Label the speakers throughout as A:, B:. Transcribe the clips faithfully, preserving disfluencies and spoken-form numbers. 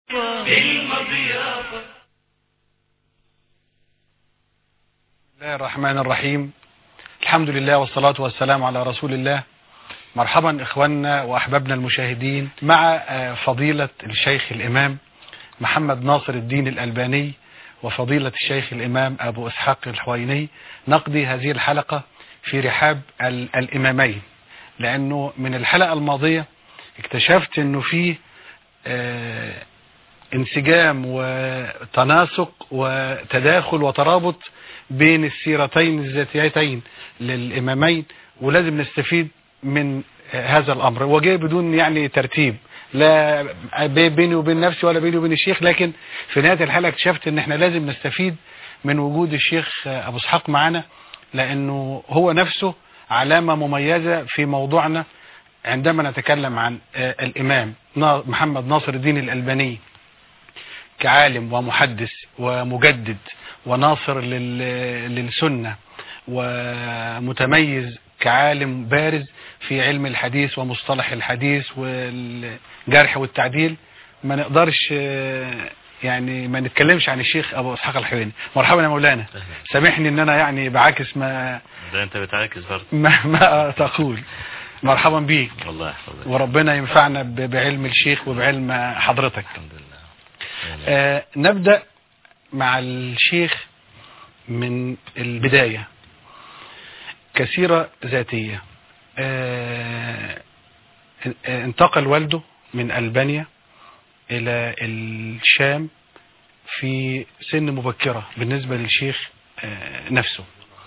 A: المضيافة. بسم الله الرحمن الرحيم. الحمد لله والصلاة والسلام على رسول الله. مرحبا إخواننا وأحبابنا المشاهدين مع فضيلة الشيخ الإمام محمد ناصر الدين الألباني وفضيلة الشيخ الإمام أبو إسحاق الحويني. نقضي هذه الحلقة في رحاب الإمامين، لأنه من الحلقة الماضية اكتشفت أنه فيه آه انسجام وتناسق وتداخل وترابط بين السيرتين الذاتيتين للإمامين، ولازم نستفيد من هذا الأمر. وجاي بدون يعني ترتيب، لا بيني وبين نفسي ولا بيني وبين الشيخ، لكن في نهاية الحلقة اكتشفت ان احنا لازم نستفيد من وجود الشيخ أبو إسحاق معنا، لأنه هو نفسه علامة مميزة في موضوعنا عندما نتكلم عن الإمام محمد ناصر الدين الألباني كعالم ومحدث ومجدد وناصر للسنة ومتميز كعالم بارز في علم الحديث ومصطلح الحديث والجرح والتعديل. ما نقدرش يعني ما نتكلمش عن الشيخ أبو إسحاق الحويني. مرحبا يا مولانا. سامحني ان انا يعني بعاكس ما
B: ده انت بتعاكس برضه
A: ما, ما تقول. مرحبا بيك.
B: الله يحفظك
A: وربنا ينفعنا بعلم الشيخ وبعلم حضرتك.
B: الحمد لله.
A: آه نبدأ مع الشيخ من البداية كسيرة ذاتية. آه انتقل والده من ألبانيا إلى الشام في سن مبكرة بالنسبة للشيخ آه نفسه،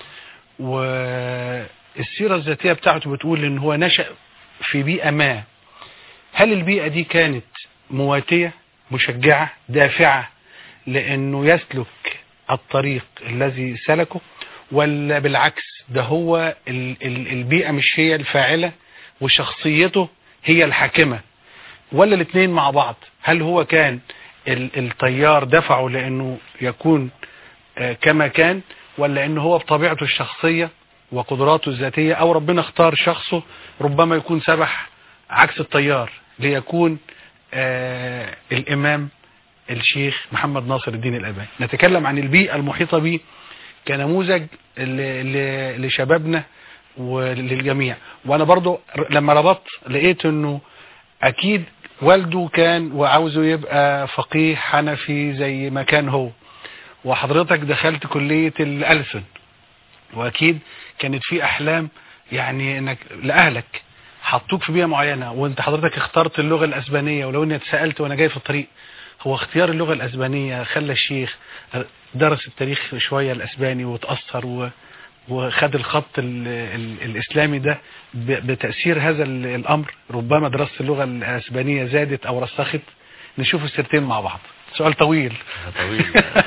A: والسيرة الذاتية بتاعته بتقول إن هو نشأ في بيئة ما. هل البيئة دي كانت مواتية مشجعة دافعة لأنه يسلك الطريق الذي سلكه، ولا بالعكس ده هو البيئة مش هي الفاعلة وشخصيته هي الحاكمة، ولا الاثنين مع بعض؟ هل هو كان التيار دفعه لأنه يكون كما كان، ولا أنه هو بطبيعته الشخصية وقدراته الذاتية، أو ربنا اختار شخصه ربما يكون سبح عكس التيار ليكون آه الإمام الشيخ محمد ناصر الدين الألباني؟ نتكلم عن البيئة المحيطة به كنموذج لشبابنا وللجميع. وأنا برضو لما ربطت لقيت أنه أكيد والده كان وعاوزه يبقى فقيه حنفي زي ما كان هو، وحضرتك دخلت كلية الألسن، وأكيد كانت في أحلام يعني أنك لأهلك حطوك في بيئة معينة، وانت حضرتك اخترت اللغة الأسبانية. ولو اني اتسألت وانا جاي في الطريق، هو اختيار اللغة الأسبانية خلى الشيخ درس التاريخ شوية الأسباني وتأثر و... وخد الخط ال... ال... الإسلامي ده ب... بتأثير هذا الأمر؟ ربما دراسة اللغة الأسبانية زادت أو رسخت. نشوف السيرتين مع بعض. سؤال طويل
B: طويل.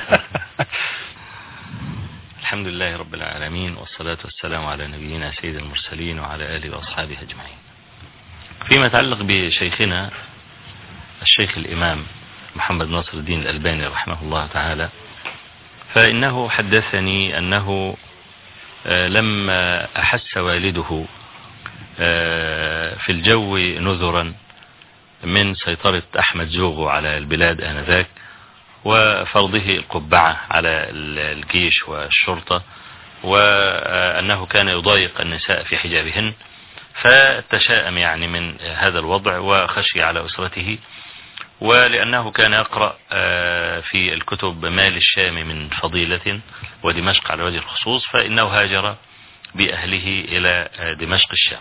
B: الحمد لله رب العالمين، والصلاة والسلام على نبينا سيد المرسلين وعلى آله وأصحابه أجمعين. فيما يتعلق بشيخنا الشيخ الإمام محمد ناصر الدين الألباني رحمه الله تعالى، فإنه حدثني أنه لما أحس والده في الجو نذرا من سيطرة أحمد زوغو على البلاد آنذاك وفرضه القبعة على الجيش والشرطة، وأنه كان يضايق النساء في حجابهن، فتشاءم يعني من هذا الوضع وخشي على أسرته. ولأنه كان يقرأ في الكتب ما للشام من فضيلة ودمشق على وجه الخصوص، فإنه هاجر بأهله إلى دمشق الشام،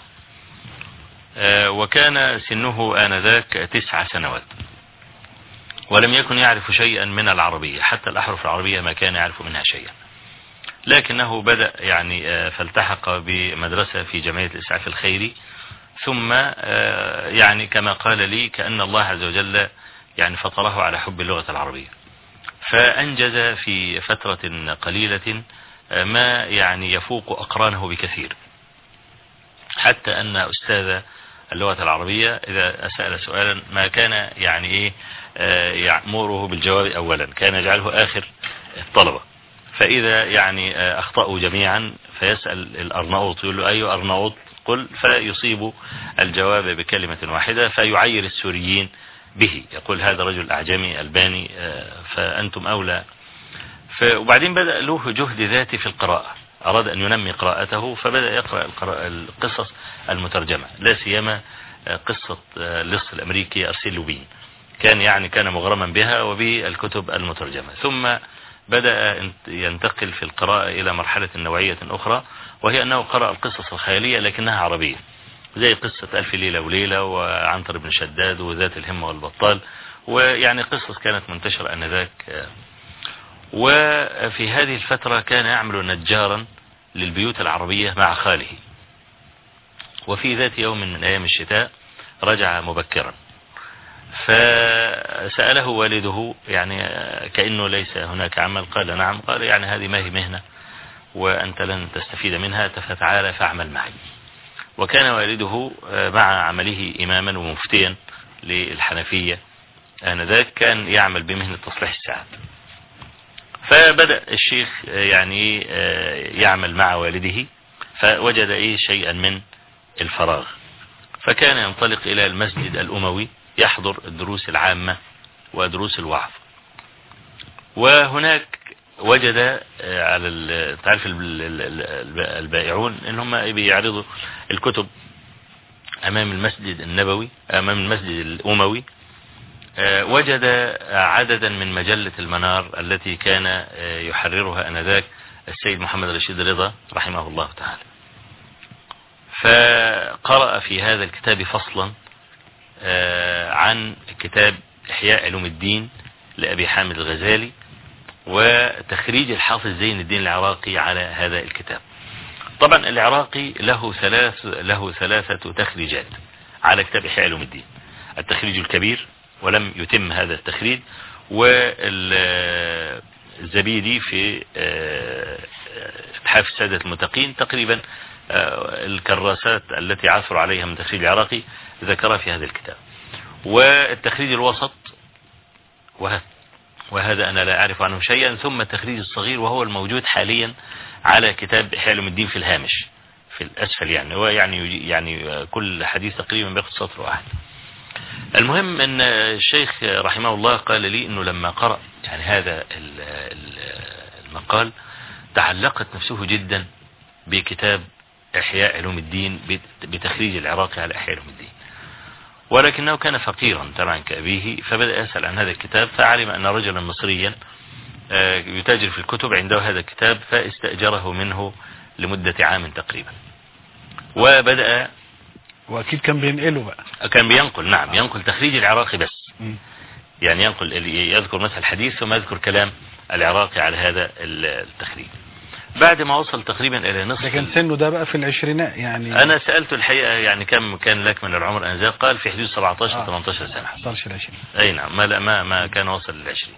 B: وكان سنه آنذاك تسع سنوات، ولم يكن يعرف شيئا من العربية، حتى الأحرف العربية ما كان يعرف منها شيئا. لكنه بدأ يعني فالتحق بمدرسة في جمعية الإسعاف الخيري، ثم يعني كما قال لي كأن الله عز وجل يعني فطره على حب اللغة العربية، فأنجز في فترة قليلة ما يعني يفوق أقرانه بكثير، حتى أن أستاذ اللغة العربية إذا سأل سؤالا ما كان يعني إيه يأمره بالجواب أولا، كان يجعله آخر الطلبة. فإذا يعني أخطأوا جميعا فيسأل الأرناؤوط يقول له أي أرناؤوط قل، فيصيب الجواب بكلمة واحدة، فيعير السوريين به، يقول هذا رجل أعجمي ألباني فأنتم أولى. وبعدين بدأ له جهد ذاتي في القراءة، أراد أن ينمي قراءته فبدأ يقرأ القصص المترجمة، لا سيما قصة اللص الأمريكي أرسيل لوبين، كان يعني كان مغرما بها وبالكتب المترجمة. ثم بدأ ينتقل في القراءة إلى مرحلة نوعية أخرى، وهي أنه قرأ القصص الخيالية لكنها عربية، زي قصة ألف ليلة وليلة وعنتر بن شداد وذات الهمة والبطال، ويعني قصص كانت منتشرة آنذاك. وفي هذه الفترة كان يعمل نجارا للبيوت العربية مع خاله. وفي ذات يوم من أيام الشتاء رجع مبكرا، فسأله والده يعني كأنه ليس هناك عمل، قال نعم، قال يعني هذه ما هي مهنة وأنت لن تستفيد منها، فتعالى فاعمل معي. وكان والده مع عمله إماما ومفتيا للحنفية آنذاك، كان يعمل بمهنة تصليح الساعات. فبدأ الشيخ يعني يعمل مع والده، فوجد ايه شيئا من الفراغ، فكان ينطلق إلى المسجد الأموي يحضر الدروس العامة ودروس الوعظ. وهناك وجد على تعرف البائعون ان هم بيعرضوا الكتب امام المسجد النبوي امام المسجد الأموي، وجد عددا من مجلة المنار التي كان يحررها آنذاك السيد محمد رشيد رضا رحمه الله تعالى. فقرأ في هذا الكتاب فصلا عن كتاب إحياء علوم الدين لأبي حامد الغزالي، وتخريج الحافظ زين الدين العراقي على هذا الكتاب. طبعا العراقي له ثلاث له ثلاثة تخريجات على كتاب إحياء علوم الدين: التخريج الكبير ولم يتم هذا التخريج، والزبيدي في اتحاف السادة المتقين، تقريبا الكراسات التي عثروا عليها من تخريج العراقي ذكرها في هذا الكتاب. والتخريج الوسط وهذا أنا لا أعرف عنه شيئا، ثم التخريج الصغير وهو الموجود حاليا على كتاب إحياء علوم الدين في الهامش في الأسفل، يعني هو يعني يعني كل حديث تقريبا بياخد سطر واحد. المهم ان الشيخ رحمه الله قال لي انه لما قرأ يعني هذا المقال تعلقت نفسه جدا بكتاب إحياء علوم الدين بتخريج العراقي على إحياء علوم الدين، ولكنه كان فقيرا طبعا كأبيه، فبدأ يسأل عن هذا الكتاب، فعلم أن رجلا مصريا يتاجر في الكتب عنده هذا الكتاب، فاستأجره منه لمدة عام تقريبا. وبدأ
A: واكيد كان بينقله بقى
B: كان بينقل نعم ينقل تخريج العراقي بس م. يعني ينقل يذكر مثل الحديث ثم يذكر كلام العراقي على هذا التخريج. بعد ما وصل تقريبا الى نصف،
A: لكن سنه ده بقى في العشرينات يعني.
B: انا سألته الحقيقة يعني كم كان لك من العمر انذاك، قال في حدود سبعتاشر آه. ثمانية عشر سنة،
A: ما حصلش العشرين.
B: اي نعم، ما ما ما كان وصل للعشرين.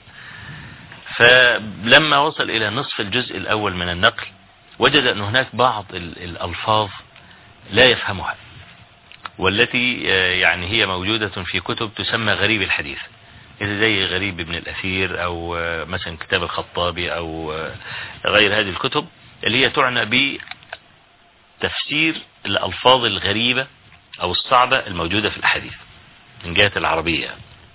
B: فلما وصل الى نصف الجزء الاول من النقل وجد ان هناك بعض الالفاظ لا يفهمها، والتي يعني هي موجودة في كتب تسمى غريب الحديث، زي غريب ابن الأثير أو مثلا كتاب الخطابي أو غير هذه الكتب اللي هي تعنى بتفسير الألفاظ الغريبة أو الصعبة الموجودة في الحديث من جهة العربية.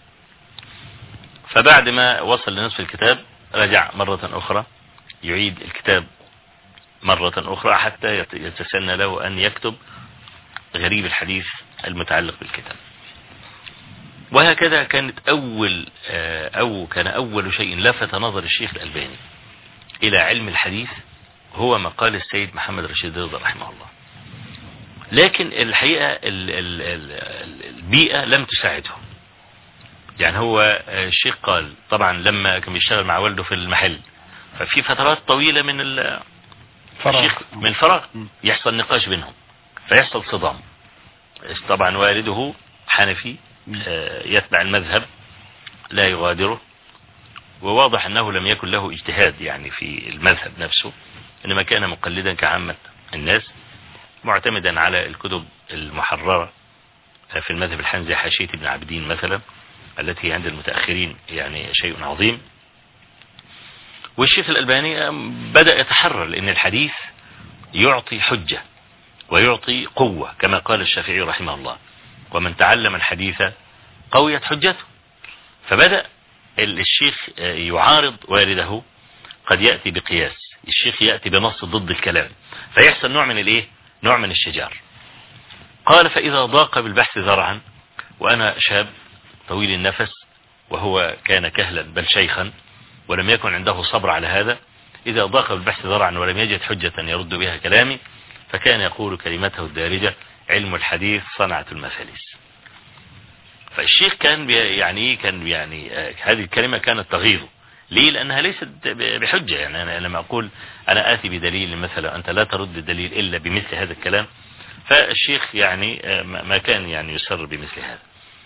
B: فبعد ما وصل لنصف الكتاب رجع مرة أخرى يعيد الكتاب مرة أخرى حتى يتسنى له أن يكتب غريب الحديث المتعلق بالكتاب. وهكذا كانت أول أو كان أول شيء لفت نظر الشيخ الألباني إلى علم الحديث هو مقال السيد محمد رشيد رضا رحمه الله. لكن الحقيقة البيئة لم تساعده. يعني هو الشيخ قال طبعا لما كان بيشتغل مع والده في المحل، ففي فترات طويلة من الشيخ من الفراغ يحصل نقاش بينهم فيحصل صدام. طبعا والده حنفي يتبع المذهب لا يغادره، وواضح أنه لم يكن له اجتهاد يعني في المذهب نفسه، إنما كان مقلدا كعامة الناس معتمدا على الكتب المحررة في المذهب الحنزي، حاشية ابن عابدين مثلا التي عند المتأخرين يعني شيء عظيم. والشيخ الألباني بدأ يتحرر لأن الحديث يعطي حجة ويعطي قوة كما قال الشافعي رحمه الله: ومن تعلم الحديث قويت حجته. فبدأ الشيخ يعارض والده، قد يأتي بقياس، الشيخ يأتي بنص ضد الكلام، فيحصل نوع من الايه نوع من الشجار. قال فإذا ضاق بالبحث ذرعا، وأنا شاب طويل النفس وهو كان كهلا بل شيخا ولم يكن عنده صبر على هذا، إذا ضاق بالبحث ذرعا ولم يجد حجة يرد بها كلامي، فكان يقول كلمته الدارجة: علم الحديث صنعة المفاليس. فالشيخ كان يعني كان يعني هذه الكلمة كانت تغيظه. ليه؟ لأنها ليست بحجة. يعني أنا لما أقول أنا آتي بدليل مثلا أنت لا ترد الدليل إلا بمثل هذا الكلام، فالشيخ يعني ما كان يعني يسر بمثل هذا.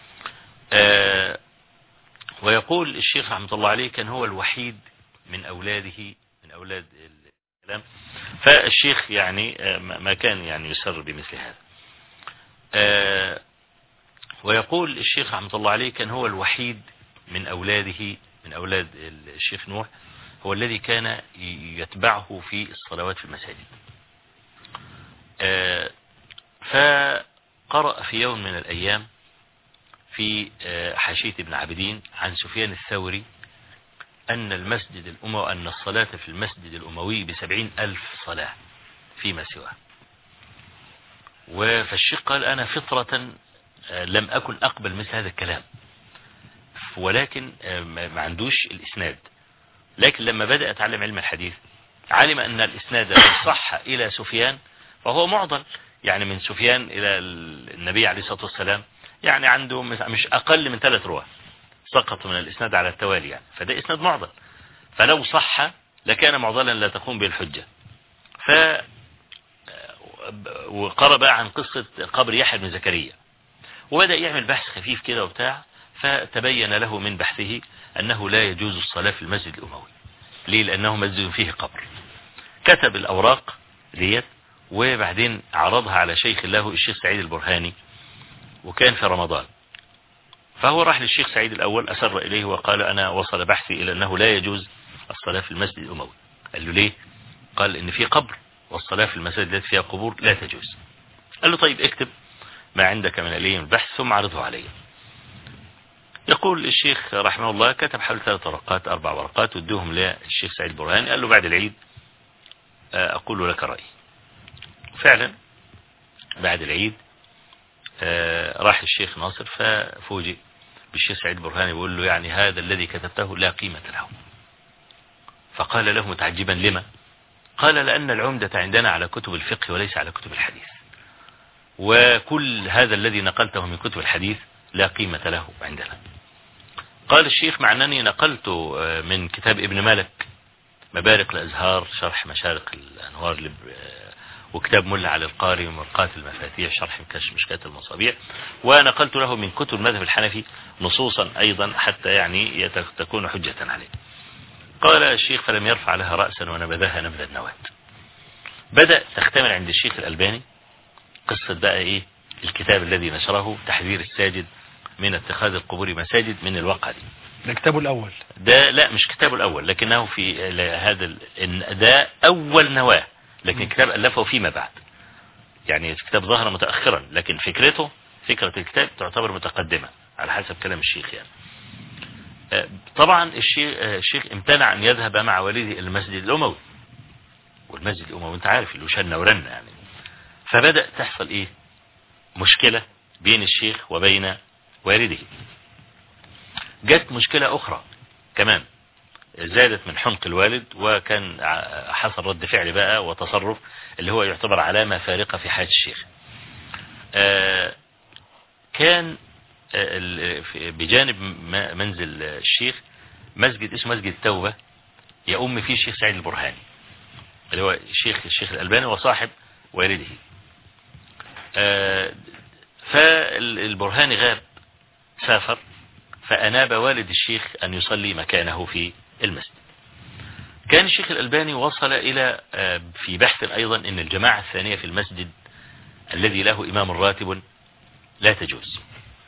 B: ويقول الشيخ رحمة الله عليه كان هو الوحيد من أولاده من أولاد الكلام، فالشيخ يعني ما كان يعني يسر بمثل هذا. ويقول الشيخ رحمة الله عليه كان هو الوحيد من أولاده من أولاد الشيخ نوح هو الذي كان يتبعه في الصلوات في المساجد. فقرأ في يوم من الأيام في حاشية ابن عابدين عن سفيان الثوري أن المسجد الأموي أن الصلاة في المسجد الأموي بسبعين ألف صلاة فيما سواه. فالشيخ قال أنا فطرة لم أكن أقبل مثل هذا الكلام، ولكن ما عندوش الإسناد. لكن لما بدأ أتعلم علم الحديث علم أن الإسناد لو صح إلى سفيان فهو معضل، يعني من سفيان إلى النبي عليه الصلاة والسلام يعني عنده مش أقل من ثلاث رواة سقط من الإسناد على التوالي، يعني فده إسناد معضل، فلو صح لكان معضلا لا تقوم به الحجة. ف وقرأ بقى عن قصة قبر يحيى بن زكريا، وبدأ يعمل بحث خفيف كده وبتاع، فتبين له من بحثه أنه لا يجوز الصلاة في المسجد الأموي. ليه؟ لأنه مسجد فيه قبر. كتب الأوراق ديت وبعدين عرضها على شيخ له الشيخ سعيد البرهاني، وكان في رمضان. فهو راح للشيخ سعيد الأول أسر إليه وقال أنا وصل بحثي إلى أنه لا يجوز الصلاة في المسجد الأموي. قال له ليه؟ قال إن في قبر والصلاة في المساجد التي فيها قبور لا تجوز. قال له طيب اكتب ما عندك من اليه البحث ثم عرضه علي. يقول الشيخ رحمه الله كتب حوالي ثلاث ورقات أربع ورقات وادوهم للشيخ سعيد البرهاني، قال له بعد العيد أقول لك رأيي. فعلا بعد العيد راح الشيخ ناصر ففوجئ بالشيخ سعيد البرهاني يقول له يعني هذا الذي كتبته لا قيمة له. فقال له متعجبا لما؟ قال لأن العمدة عندنا على كتب الفقه وليس على كتب الحديث، وكل هذا الذي نقلته من كتب الحديث لا قيمة له عندنا. قال الشيخ مع أنني نقلت من كتاب ابن مالك مبارق الأزهار شرح مشارق الأنوار وكتاب ملا على القاري ومرقات المفاتيح شرح مشكات المصابيح، ونقلت له من كتب المذهب الحنفي نصوصا أيضا حتى يعني تكون حجة عليه. قال الشيخ فلم يرفع لها رأسا ونبذها نبذ النواة. بدأ تختمل عند الشيخ الألباني قصة بقى إيه الكتاب الذي نشره تحذير الساجد من اتخاذ القبور مساجد من الواقع دي.
A: ده كتابه الأول؟ ده
B: لا مش كتابه الأول، لكنه في هذا ده أول نواة، لكن كتاب ألفه فيما بعد، يعني كتاب ظهر متأخرا، لكن فكرته فكرة الكتاب تعتبر متقدمة على حسب كلام الشيخ. يعني طبعا الشيخ, الشيخ امتنع أن يذهب مع والده المسجد الأموي، والمسجد الأموي انت عارف اللي شن ورن يعني. فبدأ تحصل ايه مشكلة بين الشيخ وبين والده. جت مشكلة أخرى كمان زادت من حمق الوالد، وكان حصل رد فعل بقى وتصرف اللي هو يعتبر علامة فارقة في حياة الشيخ. كان بجانب منزل الشيخ مسجد اسمه مسجد التوبة يؤم فيه الشيخ سعيد البرهاني اللي هو الشيخ الشيخ الألباني وصاحب والده. فالبرهاني غاب سافر، فأناب والد الشيخ أن يصلي مكانه في المسجد. كان الشيخ الألباني وصل إلى في بحث أيضا أن الجماعة الثانية في المسجد الذي له إمام راتب لا تجوز.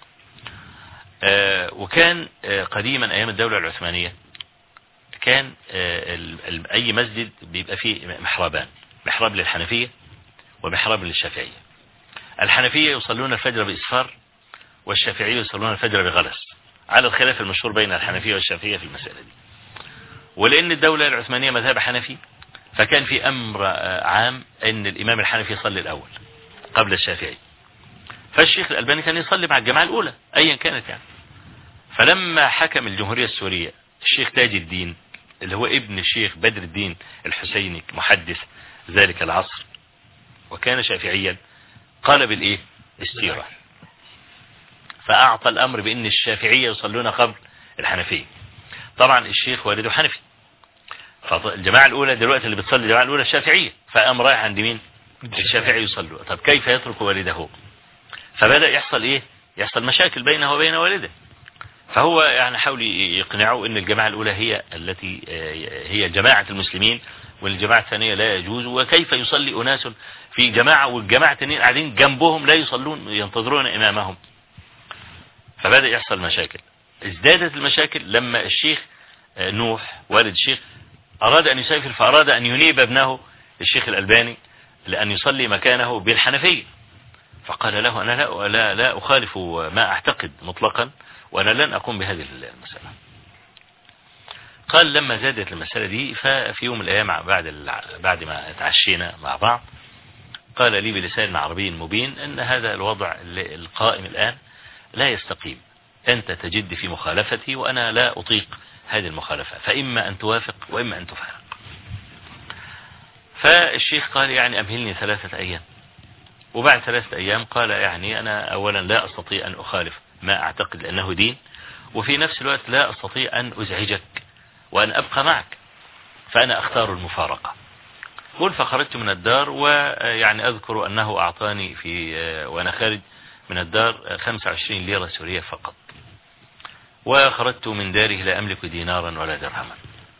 B: وكان قديما أيام الدولة العثمانية كان أي مسجد بيبقى فيه محرابان، محراب للحنفية ومحراب للشافعية. الحنفية يصلون الفجر بإسفار والشافعية يصلون الفجر بغلس على الخلاف المشهور بين الحنفية والشافعية في المسألة دي. ولأن الدولة العثمانية مذهب حنفي، فكان في أمر عام أن الإمام الحنفي يصلي الأول قبل الشافعي، فالشيخ الألباني كان يصلي مع الجماعة الأولى أيا كانت يعني. فلما حكم الجمهورية السورية الشيخ تاج الدين اللي هو ابن الشيخ بدر الدين الحسيني محدث ذلك العصر وكان شافعيا، قال بالإيه السيرة، فأعطى الأمر بأن الشافعية يصلون قبل الحنفية. طبعا الشيخ والده حنفي، فالجماعة الأولى دلوقتي اللي بتصلي الجماعة الأولى الشافعية، فقام رايح عند مين؟ الشافعي يصلوا. طب كيف يترك والده؟ فبدأ يحصل إيه؟ يحصل مشاكل بينه وبين والده. فهو يعني حاول يقنعه ان الجماعة الاولى هي التي هي جماعة المسلمين، والجماعة الثانية لا يجوز، وكيف يصلي اناس في جماعة والجماعة الثانيين قاعدين جنبهم لا يصلون ينتظرون امامهم. فبدأ يحصل مشاكل. ازدادت المشاكل لما الشيخ نوح والد الشيخ اراد ان يسافر، فاراد ان ينيب ابنه الشيخ الألباني لان يصلي مكانه بالحنفية، فقال له انا لا لا, لا اخالف ما اعتقد مطلقا، وأنا لن أقوم بهذه المسألة. قال لما زادت المسألة دي، ففي يوم من الأيام بعد بعد ما تعشينا مع بعض قال لي بلسان عربي مبين أن هذا الوضع القائم الآن لا يستقيم، أنت تجد في مخالفتي وأنا لا أطيق هذه المخالفة، فإما أن توافق وإما أن تفارق. فالشيخ قال يعني أمهلني ثلاثة أيام. وبعد ثلاثة أيام قال يعني أنا أولا لا أستطيع أن أخالف ما أعتقد أنه دين، وفي نفس الوقت لا أستطيع أن أزعجك وأن أبقى معك، فأنا أختار المفارقة. قل فخرجت من الدار، ويعني أذكر أنه أعطاني في وأنا خارج من الدار خمسة وعشرين ليرة سورية فقط، وخرجت من داره لا أملك دينارا ولا درهما.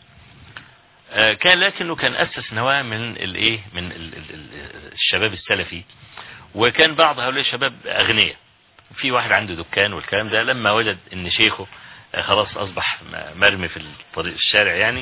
B: كان لكنه كان أسس نواة من الإيه من الشباب السلفي، وكان بعض هؤلاء الشباب أغنياء. في واحد عنده دكان والكلام ده، لما وجد ان شيخه خلاص اصبح مرمي في الطريق الشارع يعني،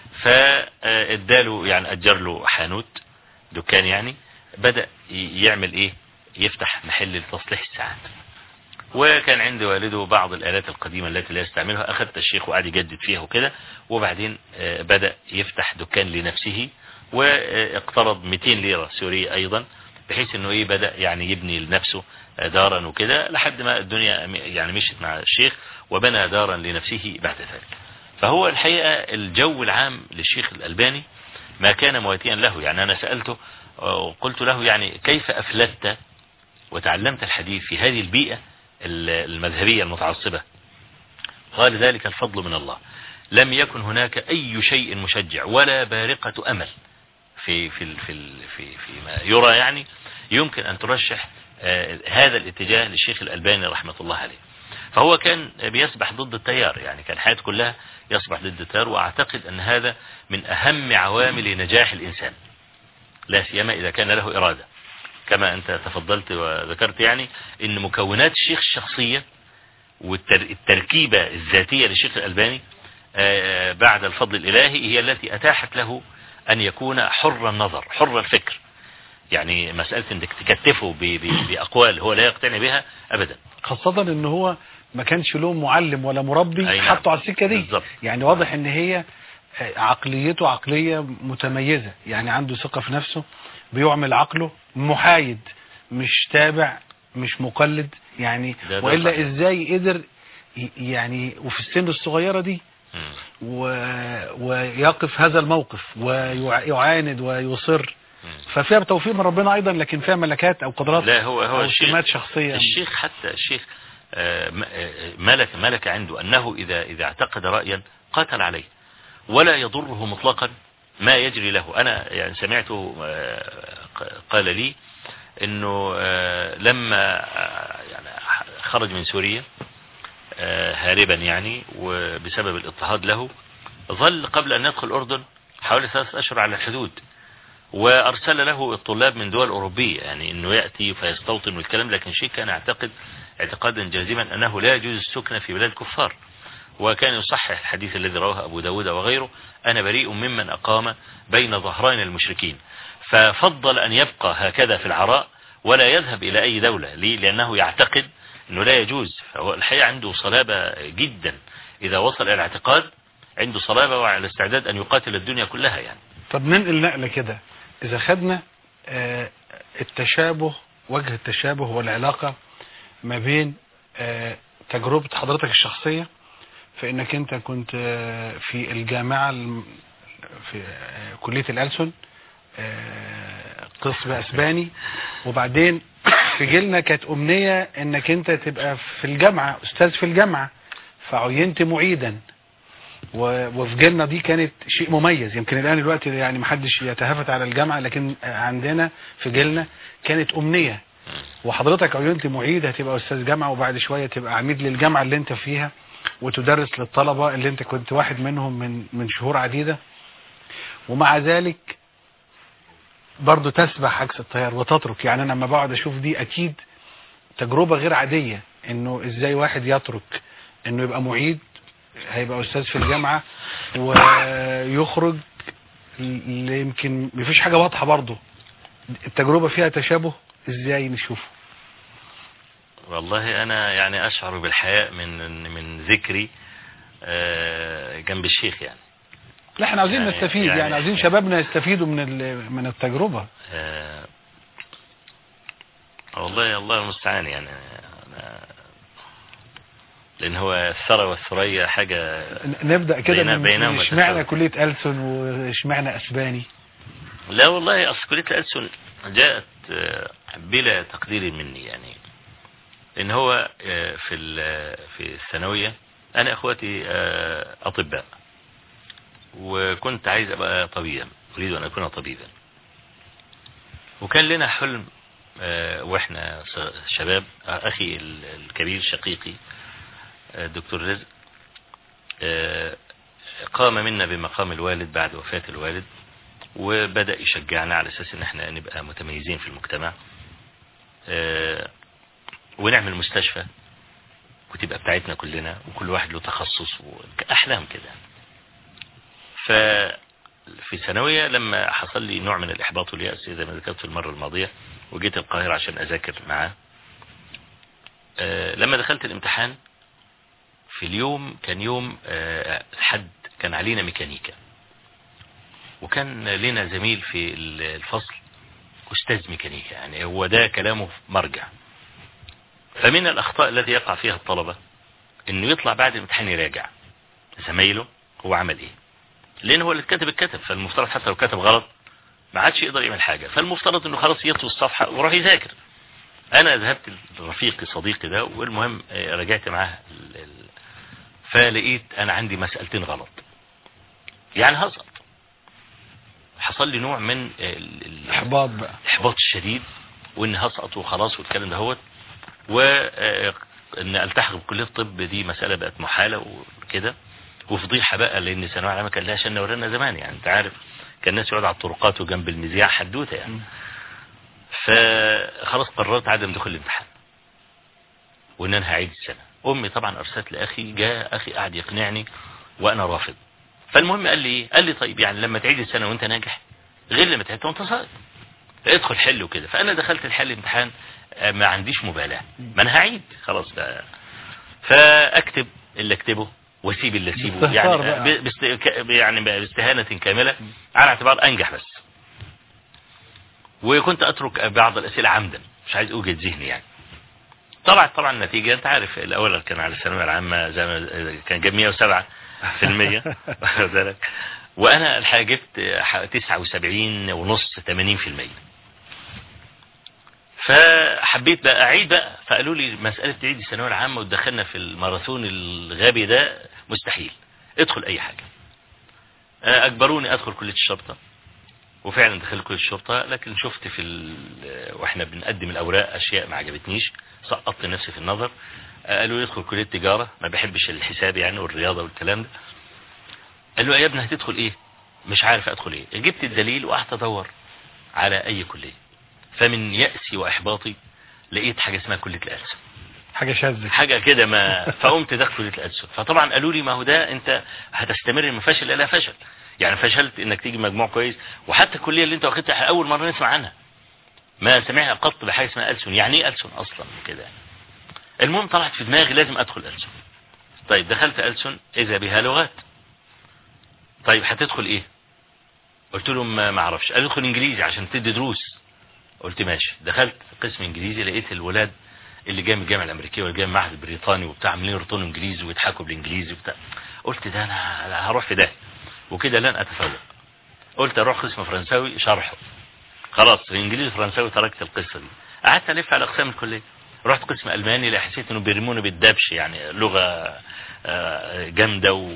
B: فاداله يعني اجر له حانوت دكان يعني، بدأ يعمل ايه يفتح محل لتصليح الساعات. وكان عند والده بعض الالات القديمة التي لا يستعملها، اخذت الشيخ وقعد يجدد فيها وكده، وبعدين بدأ يفتح دكان لنفسه، واقترض مئتين ليرة سورية ايضا، بحيث انه ايه بدأ يعني يبني لنفسه دارا وكده، لحد ما الدنيا يعني مشت مع الشيخ وبنى دارا لنفسه بعد ذلك. فهو الحقيقة الجو العام للشيخ الألباني ما كان مواتيا له. يعني أنا سألته وقلت له يعني كيف أفلتت وتعلمت الحديث في هذه البيئة المذهبية المتعصبة؟ قال ذلك الفضل من الله، لم يكن هناك أي شيء مشجع ولا بارقة أمل في في في في فيما يرى يعني يمكن أن ترشح هذا الاتجاه للشيخ الألباني رحمة الله عليه. فهو كان بيسبح ضد التيار، يعني كان حياته كلها يسبح ضد التيار، وأعتقد أن هذا من أهم عوامل نجاح الإنسان، لا سيما إذا كان له إرادة. كما أنت تفضلت وذكرت يعني أن مكونات الشيخ الشخصية والتركيبة الذاتية للشيخ الألباني بعد الفضل الإلهي هي التي أتاحت له أن يكون حر النظر حر الفكر. يعني مسألة انك تكتفه بأقوال هو لا يقتنع بها أبدا،
A: خاصة ان هو ما كانش له معلم ولا مربي حطه على السكة دي بالزبط. يعني واضح ان هي عقليته عقلية متميزة، يعني عنده ثقة في نفسه، بيعمل عقله محايد، مش تابع مش مقلد يعني. وإلا ازاي قدر يعني وفي السن الصغيرة دي و... ويقف هذا الموقف ويعاند ويصر؟ ففيها توفيق من ربنا ايضا، لكن فيها ملكات او قدرات
B: لا هو هو
A: او سمات شخصيه.
B: الشيخ حتى الشيخ ملك ملك عنده انه اذا اذا اعتقد رايا قاتل عليه ولا يضره مطلقا ما يجري له. انا يعني سمعته قال لي انه لما يعني خرج من سوريا هاربا يعني وبسبب الاضطهاد له، ظل قبل ان يدخل الاردن حوالي ثلاثة اشهر على الحدود، وارسل له الطلاب من دول اوروبية يعني انه يأتي فيستوطن والكلام. لكن شيء كان اعتقد اعتقادا جازما انه لا يجوز السكن في بلاد الكفار، وكان يصحح الحديث الذي رواه ابو داود وغيره: انا بريء ممن اقام بين ظهران المشركين. ففضل ان يبقى هكذا في العراء ولا يذهب الى اي دولة. ليه؟ لانه يعتقد انه لا يجوز. فهو الحقيقة عنده صلابة جدا، اذا وصل الى الاعتقاد عنده صلابة وعلى استعداد ان يقاتل الدنيا كلها يعني.
A: طب ننقل نقلة كده، اذا خدنا آه التشابه، وجه التشابه والعلاقة ما بين آه تجربة حضرتك الشخصية في انك انت كنت آه في الجامعة في آه كلية الألسن آه قسم اسباني، وبعدين في جيلنا كانت امنية انك انت تبقى في الجامعة استاذ في الجامعة، فعينت معيدا، وفي جيلنا دي كانت شيء مميز. يمكن الان الوقت يعني محدش يتهافت على الجامعة، لكن عندنا في جيلنا كانت امنية. وحضرتك عينت معيد، هتبقى استاذ جامعة، وبعد شوية تبقى عميد للجامعة اللي انت فيها وتدرس للطلبة اللي انت كنت واحد منهم من من شهور عديدة، ومع ذلك برضو تسبح عكس التيار وتترك. يعني انا لما بقعد اشوف دي اكيد تجربة غير عادية، انه ازاي واحد يترك انه يبقى معيد، هيبقى استاذ في الجامعة، ويخرج يمكن مفيش حاجة واضحة. برضو التجربة فيها تشابه، ازاي نشوفه؟
B: والله انا يعني اشعر بالحياء من من ذكري جنب الشيخ يعني.
A: لا احنا عاوزين يعني نستفيد يعني, يعني عاوزين شبابنا يستفيدوا من من التجربة.
B: آه والله الله المستعان يعني. لان هو الثرى والثريا حاجة.
A: نبدأ كده من اشمعنى كلية ألسن واشمعنى اسباني؟
B: لا والله اصل كلية ألسن جاءت بلا تقدير مني يعني. لان هو في في الثانوية انا اخواتي اطباء، وكنت عايز ابقى طبيبا، اريد ان اكون طبيبا، وكان لنا حلم واحنا شباب. اخي الكبير شقيقي الدكتور رزق قام منا بمقام الوالد بعد وفاة الوالد، وبدأ يشجعنا على اساس ان احنا نبقى متميزين في المجتمع، ونعمل مستشفى وتبقى بتاعتنا كلنا، وكل واحد له تخصص وأحلام كده. ففي الثانوية لما حصل لي نوع من الإحباط واليأس زي ما ذكرت في المرة الماضية، وجيت القاهرة عشان أذاكر معاه، لما دخلت الامتحان في اليوم كان يوم الحد، كان علينا ميكانيكا، وكان لنا زميل في الفصل أستاذ ميكانيكا، يعني هو ده كلامه مرجع. فمن الأخطاء التي يقع فيها الطلبة انه يطلع بعد الامتحان يراجع زمايله هو عمل ايه، لان هو اللي كتب الكتب، فالمفترض حتى لو كتب غلط ما عادش يقدر يعمل حاجة، فالمفترض انه خلاص يطوي الصفحة وراح يذاكر. انا ذهبت لرفيقي صديقي ده، والمهم رجعت معاه فلقيت انا عندي مسألتين غلط، يعني هسقط. حصل لي نوع من
A: الاحباط بقى،
B: الاحباط الشديد، وان هسقط وخلاص والكلام ده هو، وان التحق بكلية الطب دي مسألة بقت محالة وكده، وفضيحة بقى، لان ثانوية عامة كان لها شنة ورانا زمان، يعني انت عارف كان الناس يقعد على الطرقات وجنب المذياع حدوته يعني. فخلاص قررت عدم دخول الامتحان، وان انا هعيد السنة. امي طبعا ارسلت لاخي، جاء اخي قاعد يقنعني وانا رافض. فالمهم قال لي ايه، قال لي طيب يعني لما تعيد السنة وانت ناجح غير لما تعيد وانت ساقط، ادخل حل وكده. فانا دخلت الحل الامتحان ما عنديش مبالاة، ما انا هعيد خلاص بقى، فاكتب اللي اكتبه واسيب اللي اسيبه، يعني بست... يعني باستهانة كاملة على اعتبار انجح بس. وكنت اترك بعض الاسئلة عمدا، مش عايز اوجد ذهني يعني. طبعا طبعا النتيجة انت عارف، الاول كان على الثانوية العامة زي ما كان جاب مية وسبعة في المية وانا الحقيقة جبت تسعة وسبعين ونص ثمانين في المية. فحبيت بقى اعيد بقى، فقالوا لي مسألة تعيد الثانوية العامة وتدخلنا في الماراثون الغبي ده مستحيل، ادخل اي حاجة. اجبروني ادخل كلية الشرطة، وفعلا دخلت كلية الشرطة، لكن شفت في ال... واحنا بنقدم الاوراق اشياء ما عجبتنيش، سقطت نفسي في النظر. قالوا لي ادخل كلية تجارة، ما بحبش الحساب يعني والرياضة والكلام ده. قالوا يا ابني هتدخل ايه، مش عارف ادخل ايه. جبت الدليل وقعدت ادور على اي كلية، فمن يأسي واحباطي لقيت حاجة اسمها كلية الألسن،
A: حاجة شاذة
B: حاجة كده، ما فقمت داخل كلية الألسن. فطبعا قالوا لي ما هو ده انت هتستمر من فشل الى فشل، يعني فشلت انك تيجي مجموع كويس، وحتى الكلية اللي انت واخدتها اول مرة نسمع عنها، ما سمعها قط بحاجة اسمها ألسن، يعني ايه ألسن اصلا كده. المهم طلعت في دماغي لازم ادخل ألسن. طيب دخلت ألسن اذا بها لغات. طيب هتدخل ايه؟ قلت لهم ما اعرفش. قالوا ادخل انجليزي عشان تدي دروس. قلت ماشي. دخلت قسم انجليزي، لقيت الولاد اللي جاي من الجامعه الامريكيه واللي جاي من المعهد البريطاني وبتاع عاملين يرطونوا انجليزي ويضحكوا بالانجليزي وبتاع. قلت ده انا هروح في ده وكده لن اتفوق. قلت اروح قسم فرنساوي شرحه. خلاص الانجليزي فرنساوي تركت القصه دي. قعدت الف على اقسام الكليه. رحت قسم الماني، لا حسيت انه بيرموني بالدبش، يعني لغه جامده. و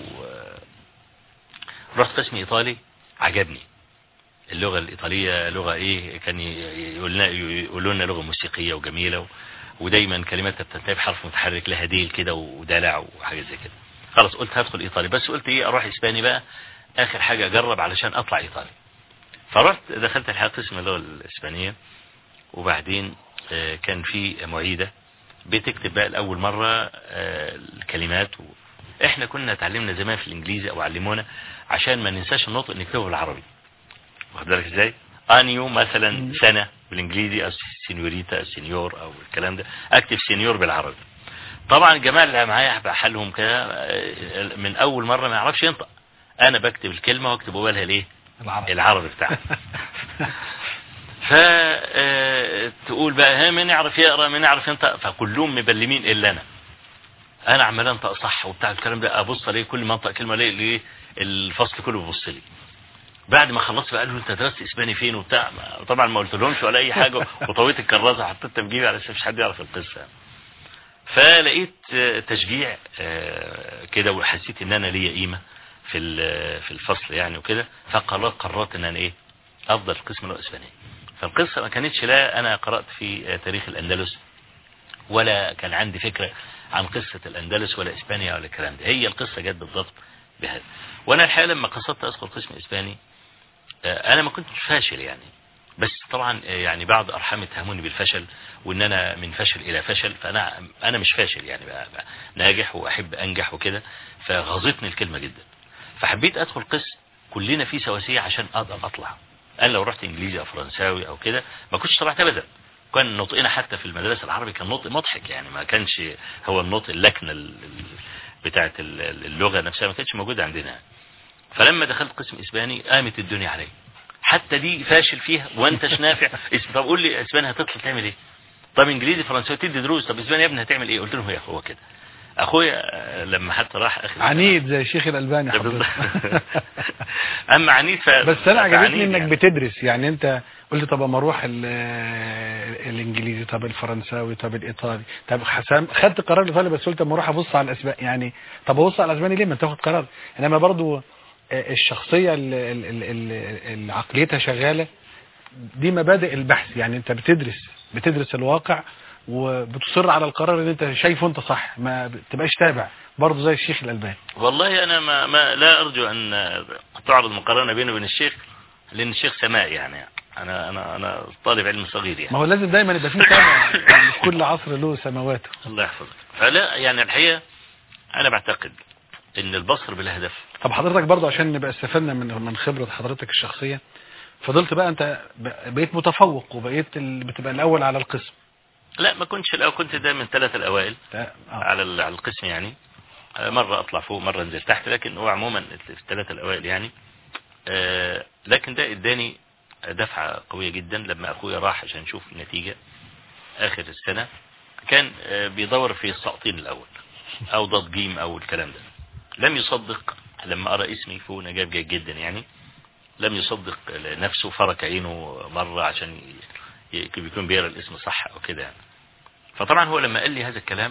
B: رحت قسم ايطالي عجبني. اللغه الايطاليه لغه ايه، كان يقولوا لنا لغه موسيقيه وجميله و... ودايما كلماتها بتنتهي بحرف متحرك لها ديل كده ودلع وحاجه زي كده. خلاص قلت هدخل ايطالي، بس قلت ايه اروح اسباني بقى اخر حاجه اجرب علشان اطلع ايطالي. فرحت دخلت الحقيقه قسم اللغه الاسبانيه. وبعدين كان في معيده بتكتب بقى لاول مره الكلمات و... احنا كنا اتعلمنا زمان في الانجليزي او علمونا عشان ما ننساش النطق نكتبه بالعربي. واخد بالك ازاي؟ انيو مثلا سنه بالانجليزي، او سينيوريتا سينيور او الكلام ده، اكتب سينيور بالعربي. طبعا الجماعه اللي معايا بحلهم كده من اول مره ما يعرفش ينطق. انا بكتب الكلمه واكتب بالها ليه العربي, العربي بتاعها. فتقول بقى ها من يعرف يقرا من يعرف ينطق، فكلهم مبلمين الا انا. انا عمال انطق صح وبتاع الكلام ده، ابص عليه كل ما انطق كلمه ليه الفصل كله بيبص لي. بعد ما خلصت بقى قالوا انت درست اسباني فين وبتاع. طبعا ما قلت لهمش ولا اي حاجه، وطويت الكراسه وحطيتها في جيبي على اساس مش حد يعرف القصه. فلقيت تشجيع كده وحسيت ان انا ليا قيمه في في الفصل يعني وكده. فقررت قررت ان انا ايه افضل قسم اللغه الاسبانيه. فالقصه ما كانتش لا انا قرات في تاريخ الاندلس ولا كان عندي فكره عن قصه الاندلس ولا اسبانيا ولا الكلام ده. هي القصه جت بالضبط بهذا. وانا الحقيقه لما قصدت ادخل قسم اسباني انا ما كنتش فاشل يعني، بس طبعا يعني بعض ارحام اتهموني بالفشل وان انا من فشل الى فشل. فانا انا مش فاشل يعني، بقى بقى ناجح واحب انجح وكده. فغاظتني الكلمه جدا. فحبيت ادخل قسم كلنا فيه سواسيه عشان اقدر اطلع. انا لو رحت انجليزي او فرنساوي او كده ما كنتش طلعت ابدا. كان نطقنا حتى في المدرسه العربي كان نطق مضحك يعني، ما كانش هو النطق اللكنه بتاعه اللغه نفسها ما كانتش موجوده عندنا. فلما دخلت قسم اسباني قامت الدنيا علي. حتى دي فاشل فيها وانتش نافع. طب قول لي اسباني هتطلع تعمل ايه؟ طب انجليزي فرنساوي تدي دروس، طب اسباني يا ابني هتعمل ايه؟ قلت لهم هي هو كده. اخويا لما حتى راح اخر
A: عنيد زي الشيخ الالباني حضرتك.
B: اما عنيد ف...
A: بس انا عجبتني انك يعني. بتدرس يعني. انت قلت طب اما اروح الانجليزي، طب الفرنساوي، طب الايطالي، طب حسام خدت قرار الايطالي، بس قلت اما اروح ابص على الاسباني يعني. طب ابص على الاسباني ليه؟ ما تاخد قرار. انما برضو الشخصيه اللي عقليتها شغاله دي مبادئ البحث يعني. انت بتدرس بتدرس الواقع وبتصر على القرار اللي انت شايفه انت صح، ما تبقاش تابع برضه زي الشيخ الألباني.
B: والله انا ما, ما لا ارجو ان تعرض مقارنه بينه وبين الشيخ، لان الشيخ سماء يعني. انا انا انا طالب علم صغير يعني.
A: ما هو لازم دايما يبقى في سماء يعني، في كل عصر له سماواته.
B: الله يحفظك. فلا يعني الحقيقه انا بعتقد ان البصر بلا هدف.
A: طب حضرتك برضه عشان نبقى استفدنا من من خبره حضرتك الشخصيه، فضلت بقى انت بقيت متفوق وبقيت بتبقى الاول على القسم.
B: لا ما كنتش الاول، كنت دايما ثلاثه الاوائل على على القسم يعني. مره اطلع فوق مره انزل تحت، لكن هو عموما الثلاثه الاوائل يعني. لكن ده اداني دفعه قويه جدا لما اخويا راح عشان يشوف النتيجه اخر السنه. كان بيدور في السقطين الاول او ضاد جيم او الكلام ده. لم يصدق لما ارى اسمي فوق نجاب جيد جدا يعني. لم يصدق نفسه، فرك عينه مره عشان يكون بيقرا الاسم صح او كده يعني. فطبعا هو لما قال لي هذا الكلام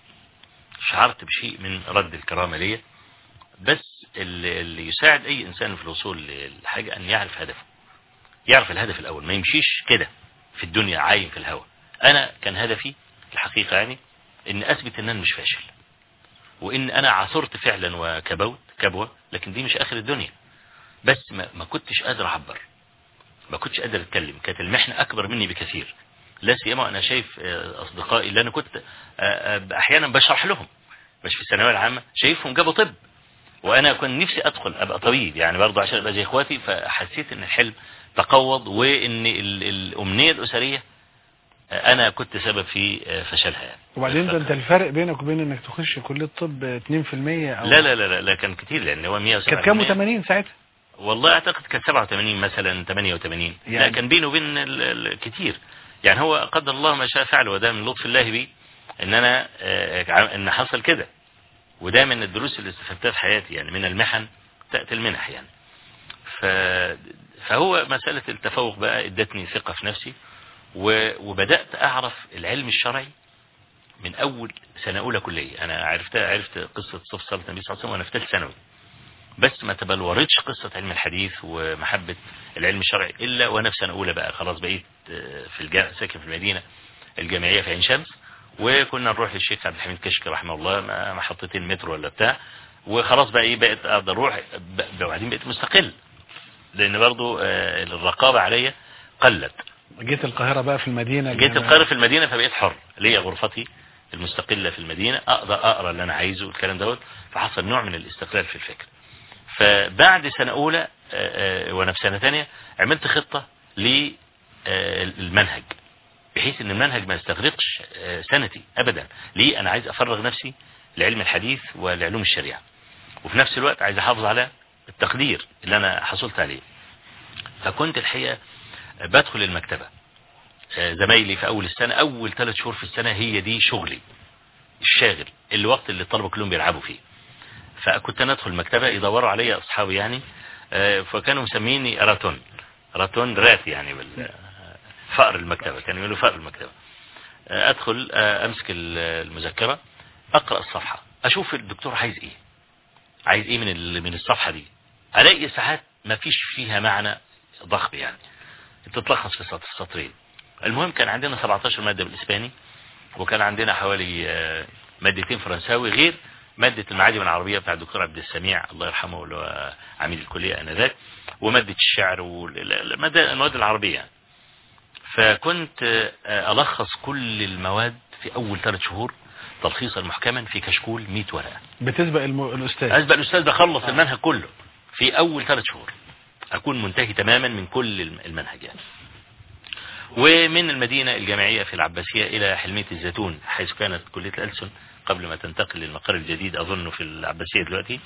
B: شعرت بشيء من رد الكرامه ليا. بس اللي يساعد اي انسان في الوصول لحاجه ان يعرف هدفه، يعرف الهدف الاول، ما يمشيش كده في الدنيا عايم في الهواء. انا كان هدفي الحقيقه يعني ان اثبت ان انا مش فاشل، وان انا عثرت فعلا وكبوت كبوه، لكن دي مش اخر الدنيا. بس ما, ما كنتش قادر اعبر، ما كنتش قادر اتكلم. كانت المحنه اكبر مني بكثير، لا سيما انا شايف اصدقائي اللي انا كنت احيانا بشرح لهم مش في الثانويه العامه، شايفهم جابوا طب وانا كنت نفسي ادخل ابقى طبيب يعني برضه عشان ابقى زي اخواتي. فحسيت ان الحلم تقوض، وان الامنيه الاسريه انا كنت سبب في فشلها يعني.
A: وبعدين ده انت الفرق بينك وبين انك تخش كليه الطب اتنين في المية او
B: لا لا لا لا كان كتير لان هو مية وسبعة
A: كانت كام وثمانين ساعتها
B: والله اعتقد كانت سبعة وثمانين مثلا ثمانية وثمانين يعني. لا كان بينه وبين الكتير يعني. هو قدر الله ما شاء فعل وده من لطف الله بي ان انا ان حصل كده. وده من الدروس اللي استفدتها في حياتي يعني. من المحن تأتي المنح يعني. ف... فهو مسألة التفوق بقى ادتني ثقة في نفسي و... وبدأت أعرف العلم الشرعي من أول سنة أولى كلية. أنا عرفتها عرفت قصة صف صلاة النبي صلى الله عليه وسلم وأنا في ثالث ثانوي. بس ما تبلورتش قصة علم الحديث ومحبة العلم الشرعي إلا وأنا في سنة أولى بقى. خلاص بقيت في الجامعة ساكن في المدينة الجامعية في عين شمس. وكنا نروح للشيخ عبد الحميد كشك رحمه الله محطتين مترو ولا بتاع. وخلاص بقى ايه بقيت اقدر اروح. وبعدين بقيت مستقل لان برضو الرقابة عليا قلت.
A: جيت القاهرة بقى في المدينة.
B: جيت القاهرة في المدينة فبقيت حر ليا غرفتي المستقلة في المدينة اقدر اقرا اللي انا عايزه والكلام دوت. فحصل نوع من الاستقلال في الفكر. فبعد سنة اولى وانا في سنة ثانيه عملت خطة للمنهج بحيث ان المنهج ما يستغرقش سنتي ابدا. ليه؟ انا عايز افرغ نفسي لعلم الحديث ولعلوم الشريعة وفي نفس الوقت عايز احافظ على التقدير اللي انا حصلت عليه. فكنت الحقيقة بدخل المكتبة زمايلي في اول السنة اول ثلاث شهور في السنة هي دي شغلي الشاغل اللي وقت اللي الطلبة كلهم بيلعبوا فيه. فكنت انا ادخل المكتبة يدوروا عليا اصحابي يعني. فكانوا مسميني راتون راتون رات يعني فقر المكتبة. كانوا يقولوا فقر المكتبة. ادخل امسك المذكرة اقرأ الصفحة اشوف الدكتور عايز ايه عايز ايه من من الصفحة دي. الاقي ساعات ما فيش فيها معنى ضخم يعني تتلخص في سطر سطرين. المهم كان عندنا سبعتاشر مادة بالاسباني وكان عندنا حوالي مادتين فرنساوي غير مادة المعاجم العربية بتاع الدكتور عبد السميع الله يرحمه اللي هو عميد الكلية انذاك ومادة الشعر والمواد العربية يعني. فكنت ألخص كل المواد في أول ثلاث شهور تلخيصا محكما في كشكول مية ورقة.
A: بتسبق الم... الأستاذ
B: أسبق الأستاذ بخلص المنهج كله في أول ثلاث شهور. أكون منتهي تماما من كل المنهج يعني. ومن المدينة الجامعية في العباسية إلى حلمية الزيتون حيث كانت كلية الألسن قبل ما تنتقل للمقر الجديد أظنه في العباسية دلوقتي.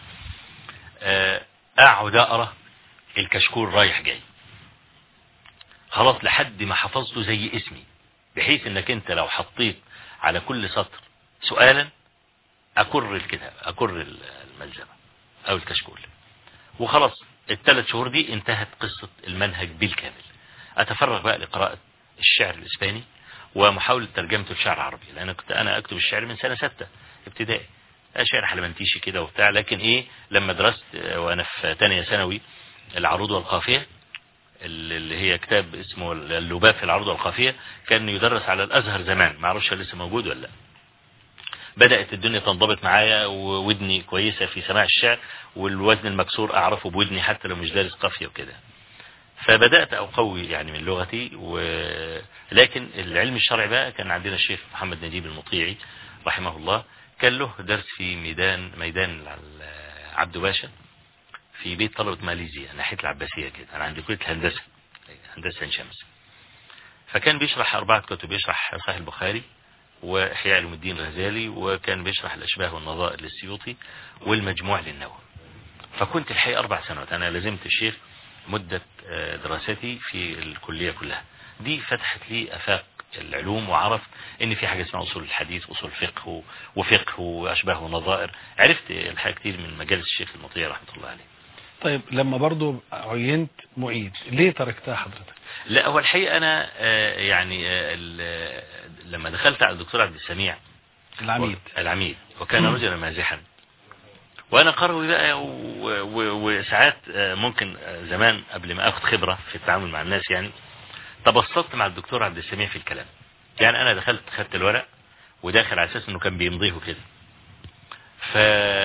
B: أقعد أقرأ الكشكول رايح جاي خلاص لحد ما حفظته زي اسمي بحيث انك انت لو حطيت على كل سطر سؤالا اكر الكتاب اكر الملزمة او الكشكول. وخلاص الثلاث شهور دي انتهت قصة المنهج بالكامل. اتفرغ بقى لقراءة الشعر الاسباني ومحاولة ترجمته لشعر عربي لان كنت انا اكتب الشعر من سنة ستة ابتدائي شعر حلمنتيشي كده وبتاع. لكن ايه لما درست وانا في ثانيه ثانوي العروض والقافية اللي هي كتاب اسمه اللباب في العروض والقافية كان يدرس على الازهر زمان ما اعرفش لسه موجود ولا لا. بدأت الدنيا تنضبط معايا وودني كويسة في سماع الشعر والوزن المكسور اعرفه بودني حتى لو مش دارس قافية وكده. فبدأت اقوي يعني من لغتي. ولكن العلم الشرعي بقى كان عندنا الشيخ محمد نجيب المطيعي رحمه الله كان له درس في ميدان ميدان عبد باشا في بيت طلبة ماليزيا ناحية العباسية كده. انا عندي كلية هندسة هندسة عين شمس. فكان بيشرح اربعة كتب بيشرح صحيح البخاري واحياء علوم الدين الغزالي وكان بيشرح الاشباه والنظائر للسيوطي والمجموع للنووي. فكنت الحقيقة اربع سنوات انا لازمت الشيخ مدة دراستي في الكلية كلها. دي فتحت لي افاق العلوم وعرفت ان في حاجة اسمها اصول الحديث واصول فقه وفقه واشباه ونظائر. عرفت الحقيقة كتير من مجالس الشيخ المطيع رحمة الله عليه.
A: طيب لما برضو عينت معيد ليه تركتها حضرتك؟
B: لا هو الحقيقة انا يعني لما دخلت على الدكتور عبد السميع
A: العميد
B: العميد وكان رجلا مازحا وانا قروي بقى وساعات ممكن زمان قبل ما اخد خبرة في التعامل مع الناس يعني تبسطت مع الدكتور عبد السميع في الكلام. يعني انا دخلت خدت الورق وداخل على اساس انه كان بيمضيه كده. ف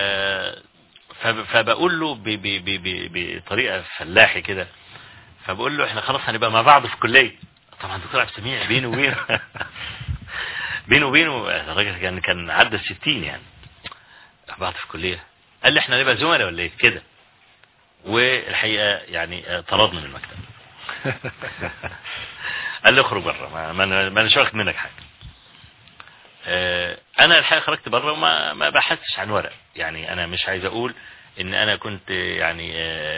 B: فبقول له ب... ب... ب... بطريقة فلاحي كده. فبقول له احنا خلاص هنبقى مع بعض في الكلية. طبعا الدكتور عبد السميع بينه وبينه بينه وبينه الراجل كان كان عدى الستين يعني بعض في الكلية. قال لي احنا هنبقى زملاء ولا ايه كده. والحقيقة يعني طردنا من المكتب. قال لي اخرج بره، ما ما انا ما أنا واخد منك حاجه. انا الحقيقه خرجت بره وما ما بحثتش عن ورق، يعني انا مش عايز اقول ان انا كنت يعني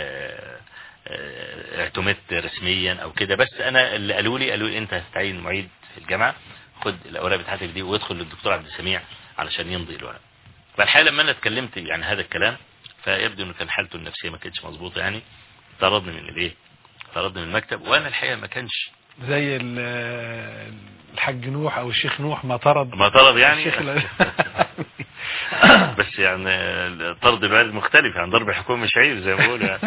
B: اعتمدت رسميا او كده، بس انا اللي قالوا لي قالوا لي انت هتتعين معيد في الجامعه، خد الاوراق بتاعتك دي وادخل للدكتور عبد السميع علشان يمضي الورق. فالحقيقه لما انا اتكلمت يعني هذا الكلام، فيبدو انه كان حالته النفسيه ما كانتش مظبوطه، يعني طردني من الايه طردني من المكتب. وانا الحقيقه ما كانش
A: زي الحاج نوح او الشيخ نوح ما طرد
B: ما طرد يعني بس يعني طرد بعد مختلف، يعني ضرب حكومي مش عيب زي ما بقول يعني.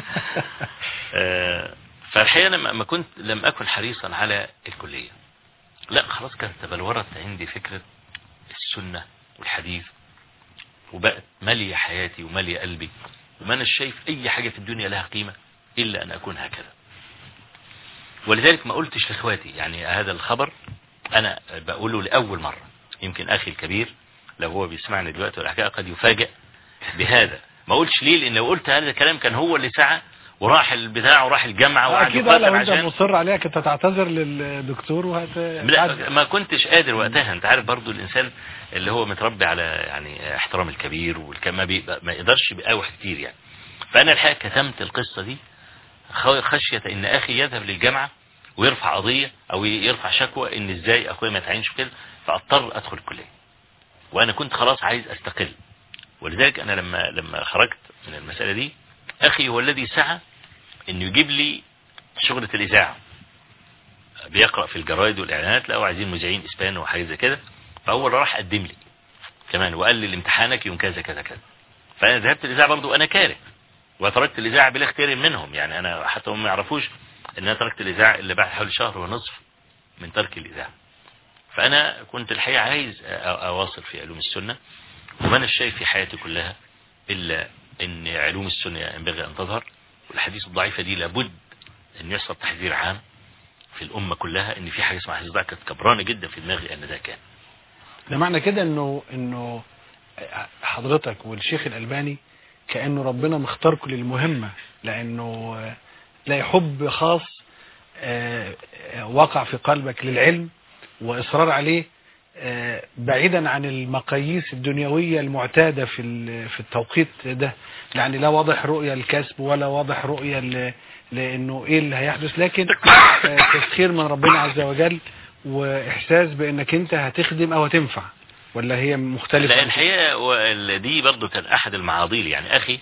B: فالحقيقه لما ما كنت لم اكن حريصا على الكليه، لا خلاص كانت تبلورت عندي فكره السنه والحديث، وبقت ماليه حياتي وماليه قلبي، وما انا شايف اي حاجه في الدنيا لها قيمه الا ان اكون هكذا. ولذلك ما قلتش لاخواتي يعني هذا الخبر، انا بقوله لاول مره، يمكن اخي الكبير لو هو بيسمعني دلوقتي ولا حاجه قد يفاجئ بهذا. ما قلتش ليه؟ لان لو قلت هذا الكلام كان هو اللي سعى وراح البتاع وراح الجامعه وقعد
A: يقاتل عشان. اكيد لو انت مصر عليها كنت تعتذر للدكتور وهت
B: لا ما كنتش قادر وقتها. انت عارف برضو الانسان اللي هو متربي على يعني احترام الكبير والكلام ما, ما يقدرش بقاوح كتير يعني. فانا الحقيقه كتمت القصه دي خشيه ان اخي يذهب للجامعه ويرفع قضيه او يرفع شكوى ان ازاي اخويا ما يتعينش كده، فاضطر ادخل الكليه. وانا كنت خلاص عايز استقل. ولذلك انا لما لما خرجت من المساله دي، اخي هو الذي سعى انه يجيب لي شغلة الاذاعه، بيقرأ في الجرايد والاعلانات لقوا عايزين مذيعين اسبان وحاجه زي كده، فهو اللي راح قدم لي كمان وقال لي امتحانك يوم كذا كذا كذا. فانا ذهبت الاذاعه برضو انا كاره، وتركت الاذاعه بلا اختيار منهم، يعني انا حتى هم ما يعرفوش ان انا تركت الاذاعه الا بعد حوالي شهر ونصف من ترك الاذاعه. فانا كنت الحقيقه عايز اواصل في علوم السنه، وما انا شايف في حياتي كلها الا ان علوم السنه ينبغي ان تظهر، والحديث الضعيفه دي لابد ان يحصل تحذير عام في الامه كلها ان في حاجه اسمها حديث ضعيف. كانت كبرانه جدا في دماغي ان ده كان
A: ده معنى كده انه انه حضرتك والشيخ الألباني كأنه ربنا مختاركم للمهمة، لأنه لا حب خاص وقع في قلبك للعلم وإصرار عليه بعيدا عن المقاييس الدنيوية المعتادة في في التوقيت ده. يعني لا واضح رؤية الكسب ولا واضح رؤية لأنه إيه اللي هيحدث، لكن تسخير من ربنا عز وجل وإحساس بأنك أنت هتخدم أو هتنفع. ولا هي مختلفة؟
B: لا الحقيقة دي برضو كان أحد المعاضيل. يعني أخي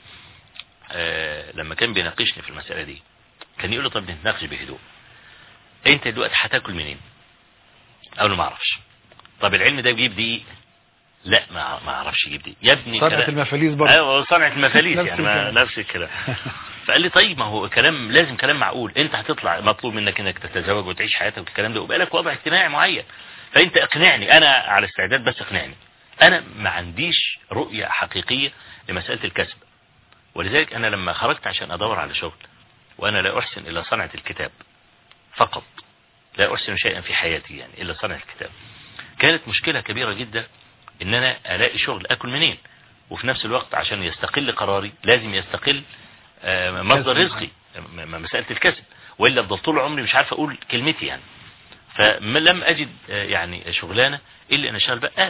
B: آه لما كان بيناقشني في المسألة دي كان يقول له طب نتناقش بهدوء، أنت دلوقتي هتاكل منين؟ أقول له ما أعرفش. طب العلم ده بيجيب دقيق؟ لا ما ما أعرفش يجيب دقيق يا ابني.
A: صنعة المفاليس برضه.
B: أيوة صنعة المفاليس يعني ما نفس الكلام. فقال لي طيب ما هو كلام لازم كلام معقول، أنت هتطلع مطلوب منك إنك تتزوج وتعيش حياتك والكلام ده وبقى لك وضع اجتماعي معين، فانت اقنعني، انا على استعداد بس اقنعني. انا ما عنديش رؤية حقيقية لمسألة الكسب. ولذلك انا لما خرجت عشان ادور على شغل وانا لا احسن الا صنعة الكتاب فقط، لا احسن شيئا في حياتي يعني الا صنعة الكتاب، كانت مشكلة كبيرة جدا ان انا الاقي شغل اكل منين، وفي نفس الوقت عشان يستقل قراري لازم يستقل مصدر رزقي مسألة الكسب، وإلا افضل طول عمري مش عارف اقول كلمتي يعني. فلم اجد يعني شغلانه الا ان اشتغل بقال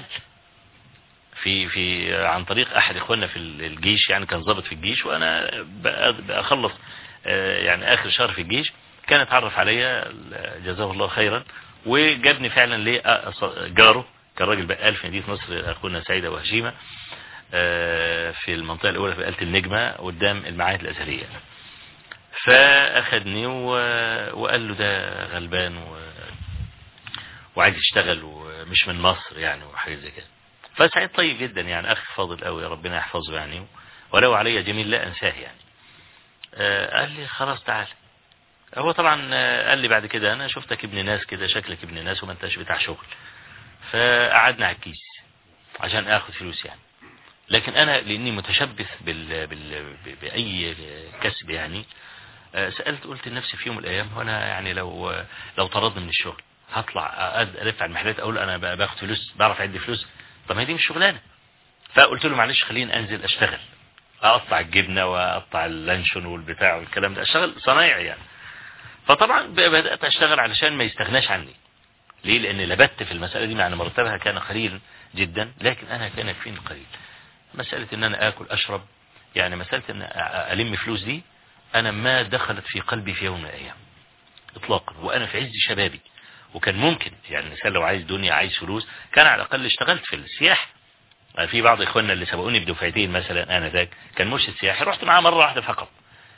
B: في في عن طريق احد اخواننا في الجيش، يعني كان ضابط في الجيش وانا بخلص يعني اخر شهر في الجيش، كان اتعرف عليا جزاه الله خيرا وجابني فعلا ليه جاره، كان راجل بقال في مدينه نصر اخونا سعيد ابو هشيمه في المنطقه الاولى في بقاله النجمه قدام المعاهد الازهريه. فاخذني وقال له ده غلبان و وعايز يشتغل ومش من مصر يعني وحاجه زي كده. فسعيد طيب جدا يعني، اخ فاضل قوي ربنا يحفظه يعني، ولو علي جميل لا انساه يعني. آه قال لي خلاص تعال. هو طبعا آه قال لي بعد كده انا شفتك ابن ناس كده، شكلك ابن ناس وما انتش بتاع شغل. فقعدنا على الكيس عشان اخذ فلوس يعني. لكن انا لاني متشبث بال... بال... باي كسب يعني، آه سالت قلت لنفسي في يوم من الايام وانا يعني لو لو طردني من الشغل هطلع الف على المحلات اقول انا باخد فلوس بعرف اعد فلوس؟ طب ما هي دي مش شغلانه. فقلت له معلش خليني انزل اشتغل، اقطع الجبنه واقطع اللانشون والبتاع والكلام ده، اشتغل صنايعي يعني. فطبعا بدأت اشتغل علشان ما يستغناش عني. ليه؟ لان لبت في المسألة دي، مع ان مرتبها كان قليل جدا، لكن انا كان يكفيني قليل. مسألة ان انا اكل اشرب، يعني مسألة ان الم فلوس دي انا ما دخلت في قلبي في يوم من الايام اطلاقا، وانا في عز شبابي. وكان ممكن يعني الانسان لو عايز دنيا عايز فلوس كان على الاقل اشتغلت في السياحة. في بعض اخواننا اللي سبقوني بدفعتين مثلا انا ذاك كان مرشد سياحي، رحت معاه مرة واحدة فقط.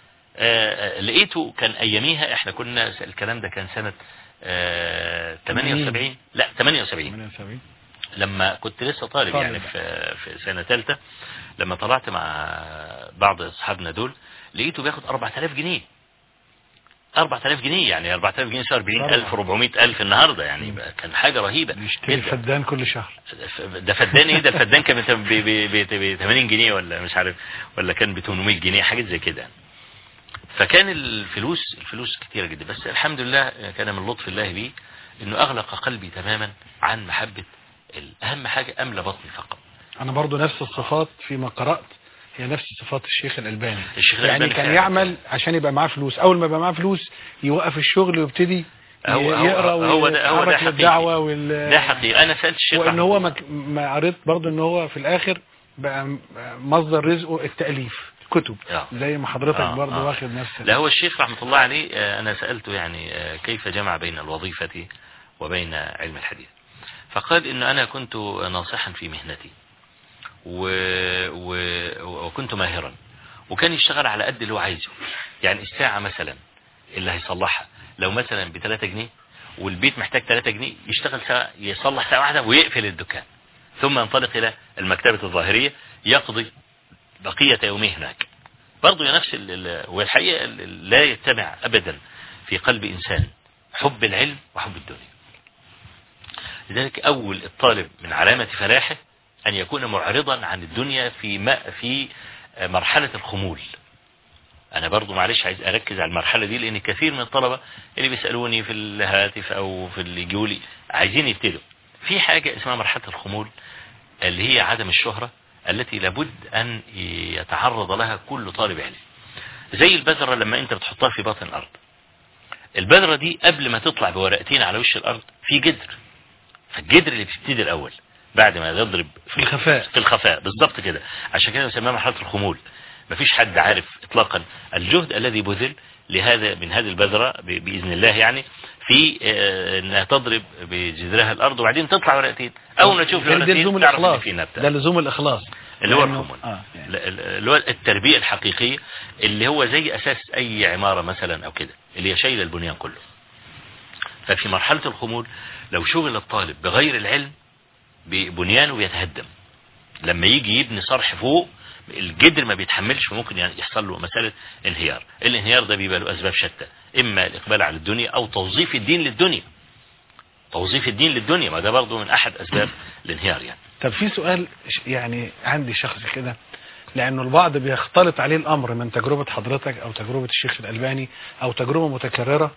B: آه لقيته كان اياميها احنا كنا، الكلام ده كان سنة آه ثمانية وسبعين، لا ثمانية وسبعين لما كنت لسه طالب, طالب يعني في, في سنة ثالثة. لما طلعت مع بعض اصحابنا دول لقيته بياخد أربعة آلاف جنيه. أربعة آلاف جنيه يعني أربعة آلاف جنيه صار أربعين ألف وأربعمائة ألف النهاردة، يعني كان حاجة رهيبة.
A: نشتري فدان كل شهر.
B: ده فدان ايه؟ ده الفدان كان ب ثمانين جنيه ولا مش عارف، ولا كان ب ثمانمائة جنيه حاجة زي كده. فكان الفلوس الفلوس كتيرة جدا، بس الحمد لله كان من لطف الله بي انه اغلق قلبي تماما عن محبة. اهم حاجة املى بطني فقط.
A: انا برضو نفس الصفات فيما قرأت هي نفس صفات الشيخ الألباني.
B: الشيخ
A: يعني
B: الألباني
A: كان يعمل عشان يبقى معاه فلوس، اول ما يبقى معاه فلوس يوقف الشغل ويبتدي يقرأ ويتحرك للدعوة وال...
B: ده حقيقي. انا سألت الشيخ
A: وان هو ما, ما قريت برضو ان هو في الاخر بقى مصدر رزقه التأليف كتب زي ما حضرتك آه برضو آه. واخد نفسك.
B: لا هو الشيخ رحمة الله عليه انا سألته يعني كيف جمع بين الوظيفة وبين علم الحديث، فقال ان انا كنت ناصحا في مهنتي و... و... وكنت ماهرا، وكان يشتغل على قد اللي هو عايزه. يعني الساعة مثلا اللي هيصلحها لو مثلا بثلاثة جنيه والبيت محتاج ثلاثة جنيه، يشتغل ساعة يصلح ساعة واحدة ويقفل الدكان، ثم ينطلق الى المكتبة الظاهرية يقضي بقية يومه هناك. برضو نفس ال... والحقيقة لا يتبع ابدا في قلب انسان حب العلم وحب الدنيا. لذلك اول الطالب من علامة فلاحه أن يكون معرضا عن الدنيا في ما في مرحلة الخمول. أنا برضو معلش عايز أركز على المرحلة دي، لأن كثير من الطلبة اللي بيسألوني في الهاتف أو في اللي يجولي عايزين يبتدوا في حاجة اسمها مرحلة الخمول، اللي هي عدم الشهرة التي لابد أن يتعرض لها كل طالب علم. زي البذرة لما أنت بتحطها في باطن الأرض، البذرة دي قبل ما تطلع بورقتين على وش الأرض في جدر، فالجدر اللي بتبتدي الأول بعد ما يضرب
A: في الخفاء
B: في الخفاء بالضبط كده. عشان كده بنسميها مرحله الخمول. مفيش حد عارف اطلاقا الجهد الذي بذل لهذا من هذه البذره باذن الله، يعني في انها تضرب بجذرها الارض وبعدين تطلع ورقتين. اول ما تشوف
A: ورقتين تعرف ان في نبته. ده لزوم الاخلاص
B: اللي هو الخمول آه يعني. اللي هو التربيه الحقيقيه اللي هو زي اساس اي عماره مثلا او كده، اللي هي شايله البنيان كله. ففي مرحله الخمول لو شغل الطالب بغير العلم ببنيانه بيتهدم. لما يجي يبني صرح فوق الجدر ما بيتحملش، فممكن يعني يحصل له مسألة انهيار. الانهيار ده بيبقى له أسباب شتى، إما الإقبال على الدنيا أو توظيف الدين للدنيا. توظيف الدين للدنيا ما ده برضه من أحد أسباب الانهيار يعني.
A: طب في سؤال يعني عندي شخص كده، لأنه البعض بيختلط عليه الأمر من تجربة حضرتك أو تجربة الشيخ الألباني أو تجربة متكررة،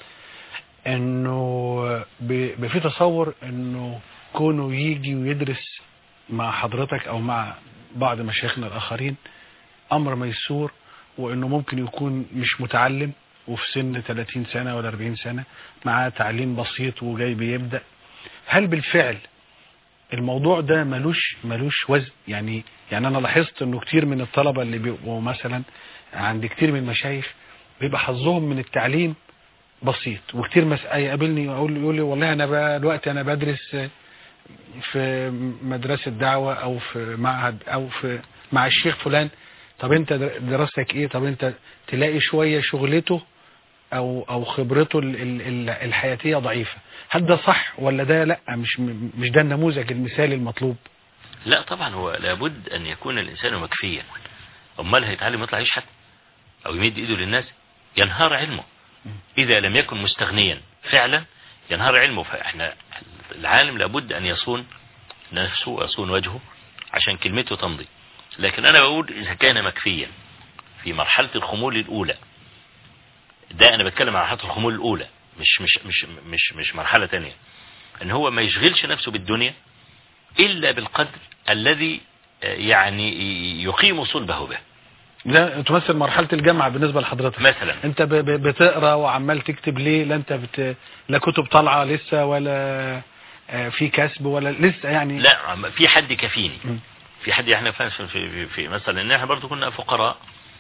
A: إنه في تصور إنه كونه يجي ويدرس مع حضرتك او مع بعض مشايخنا الاخرين امر ميسور، وانه ممكن يكون مش متعلم وفي سن ثلاثين سنة ولا أربعين سنة معاه تعليم بسيط وجاي بيبدأ. هل بالفعل الموضوع ده ملوش ملوش وزن؟ يعني يعني انا لاحظت انه كتير من الطلبة اللي بيبقوا مثلا عند كتير من المشايخ بيبقى حظهم من التعليم بسيط، وكتير مسألة يقابلني يقول يقول لي والله انا دلوقتي انا بدرس في مدرسة دعوة او في معهد او في مع الشيخ فلان. طب انت دراستك ايه؟ طب انت تلاقي شوية شغلته او او خبرته الحياتية ضعيفة. هل ده صح ولا ده لا مش مش ده النموذج المثالي المطلوب؟
B: لا طبعا هو لابد ان يكون الانسان مكفيا، امال هيتعلم يطلع يشحت او يمد ايده للناس؟ ينهار علمه اذا لم يكن مستغنيا فعلا، ينهار علمه. فاحنا العالم لابد ان يصون نفسه ويصون وجهه عشان كلمته تمضي. لكن انا بقول اذا كان مكفيا في مرحلة الخمول الاولى، ده انا بتكلم عن مرحلة الخمول الاولى مش مش مش مش مش مرحلة تانية، ان هو ما يشغلش نفسه بالدنيا الا بالقدر الذي يعني يقيم صلبه به.
A: ده تمثل مرحلة الجامعة بالنسبة لحضرتك
B: مثلا.
A: انت ب ب بتقرأ وعمال تكتب ليه؟ لا انت بت... لا كتب طالعة لسه ولا في كسب ولا لسه يعني؟
B: لا في حد كفيني. م. في حد احنا في, في, في مثلا ان احنا برضو كنا فقراء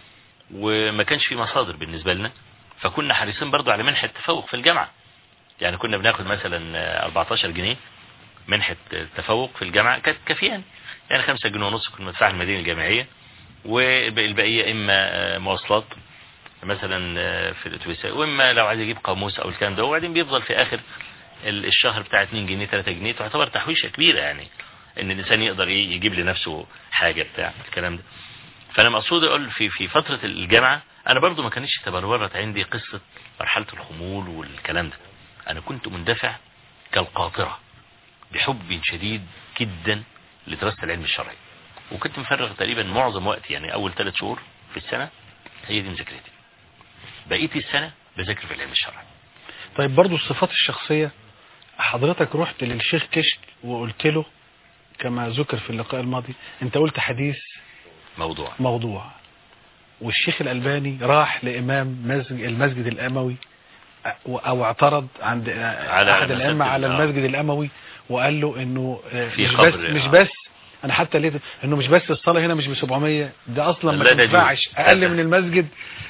B: وما كانش في مصادر بالنسبة لنا، فكنا حريصين برضو على منحة تفوق في الجامعة. يعني كنا بناخد مثلا أربعتاشر جنيه منحة تفوق في الجامعة، كانت كافية يعني خمسة جنيه ونص كنا ندفعها المدينة الجامعية، والبقية اما مواصلات مثلا في الاتوبيس، واما لو عايز يجيب قاموس او الكلام ده، وبعدين بيفضل في اخر الشهر بتاع اتنين جنيه تلاتة جنيه، تعتبر تحويشة كبيرة يعني ان الانسان يقدر يجيب لنفسه حاجة بتاع الكلام ده. فانا مقصود اقول في في فترة الجامعة انا برضو ما كانش تبرورت عندي قصة مرحلة الخمول والكلام ده. انا كنت مندفع كالقاطرة بحب شديد جدا لدراسة العلم الشرعي، وكنت مفرغ تقريبا معظم وقتي يعني اول ثلاث شهور في السنة هي دي مذاكرتي، بقيت السنة بذاكر في العلم الشرعي.
A: طيب برضو الصفات الشخصية، حضرتك رحت للشيخ كشك وقلت له كما ذكر في اللقاء الماضي، انت قلت حديث
B: موضوع
A: موضوع والشيخ الألباني راح لإمام مسجد المسجد الأموي او اعترض عند
B: على
A: احد الائمه على المسجد الاموي وقال له انه مش بس مش بس انا حتى لقيت انه مش بس الصلاه هنا مش ب سبعمية، ده اصلا ما تنفعش اقل من المسجد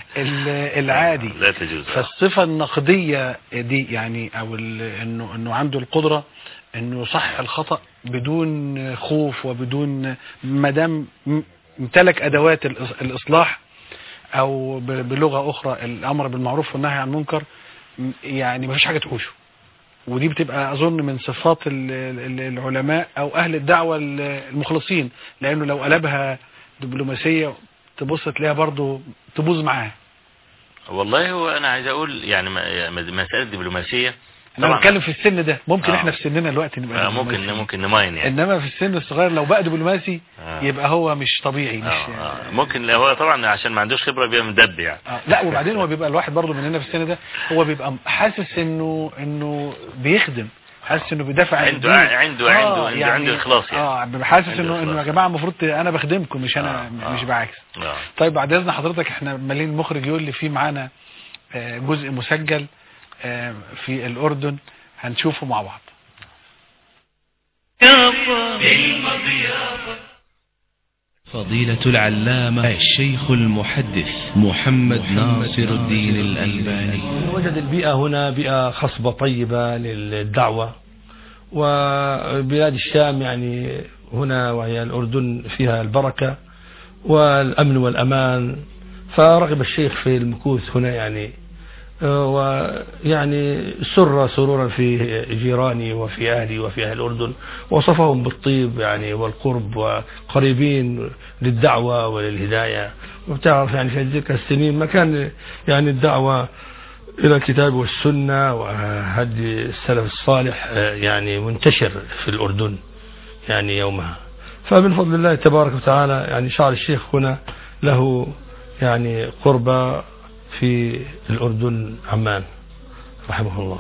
A: العادي.
B: لا تجوز.
A: فالصفه النقديه دي يعني او انه انه عنده القدره انه يصحح الخطا بدون خوف وبدون ما دام امتلك ادوات الاصلاح، او بلغه اخرى الامر بالمعروف والنهي عن المنكر، يعني ما فيش حاجه تحوشه. ودي بتبقى اظن من صفات العلماء او اهل الدعوه المخلصين، لانه لو قلبها دبلوماسيه تبص تلاقيها برضو تبوظ معاه.
B: والله هو انا عايز اقول يعني مساله دبلوماسيه
A: انا بتكلم في السن ده، ممكن آه. احنا في سننا دلوقتي نبقى
B: آه ممكن ممكن نماين يعني،
A: انما في السن الصغير لو بقى دبلوماسي آه. يبقى هو مش طبيعي. مش
B: آه. آه. ممكن هو طبعا عشان ما عندوش خبره بيبقى مدب يعني.
A: آه. لا وبعدين هو بيبقى الواحد برضو مننا في السن ده هو بيبقى حاسس انه انه بيخدم، حاسس انه بيدافع عن
B: عنده عنده
A: آه
B: عنده
A: يعني
B: عنده اخلاص يعني.
A: اه حاسس انه انه يا جماعه المفروض انا بخدمكم مش انا آه. مش بعكس.
B: آه.
A: طيب بعد اذن حضرتك احنا مالين المخرج يقول لي في معانا جزء مسجل في الأردن هنشوفه مع بعض.
C: فضيلة العلامة الشيخ المحدث محمد ناصر الدين الألباني.
D: وجد البيئة هنا بيئة خصبة طيبة للدعوة، وبلاد الشام يعني هنا وهي الأردن فيها البركة والأمن والأمان، فرغب الشيخ في المكوث هنا يعني، ويعني سر سرورا في جيراني وفي أهلي وفي أهل الأردن، وصفهم بالطيب يعني والقرب وقريبين للدعوة وللهداية. وبتعرف يعني في تلك السنين ما كان يعني الدعوة إلى الكتاب والسنة وهدي السلف الصالح يعني منتشر في الأردن يعني يومها. فمن فضل الله تبارك وتعالى يعني شعر الشيخ هنا له يعني قربة في الأردن عمان رحمه الله.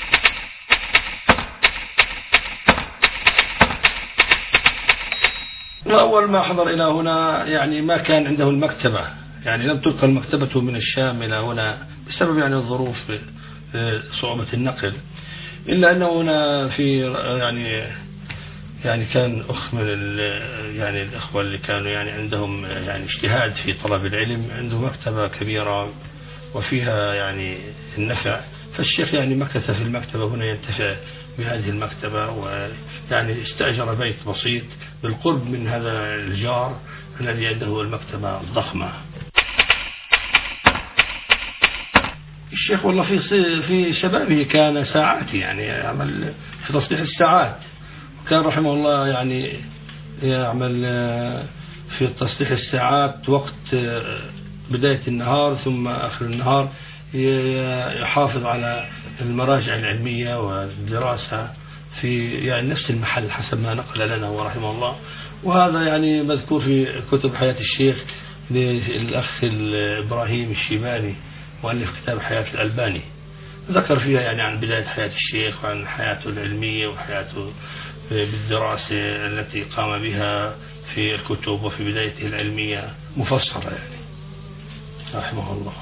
D: وأول ما حضر إلى هنا يعني ما كان عنده المكتبة، يعني لم تلقى المكتبة من الشام إلى هنا بسبب يعني الظروف صعوبة النقل، إلا أنه هنا في يعني يعني كان أخ من يعني الأخوة اللي كانوا يعني عندهم يعني اجتهاد في طلب العلم، عنده مكتبة كبيرة وفيها يعني النفع، فالشيخ يعني مكث في المكتبة هنا ينتفع بهذه المكتبة، ويعني استأجر بيت بسيط بالقرب من هذا الجار الذي عنده المكتبة الضخمة. الشيخ والله في في شبابه كان ساعات يعني يعمل في تصليح الساعات، كان رحمه الله يعني يعمل في تصليح الساعات وقت بداية النهار ثم آخر النهار، يحافظ على المراجع العلمية والدراسة في يعني نفس المحل حسب ما نقل لنا ورحمه الله. وهذا يعني مذكور في كتب حياة الشيخ للأخ إبراهيم الشيباني مؤلف كتاب حياة الألباني، ذكر فيها يعني عن بداية حياة الشيخ وعن حياته العلمية وحياته بالدراسة التي قام بها في الكتب وفي بدايته العلمية مفصلة يعني. رحمه الله.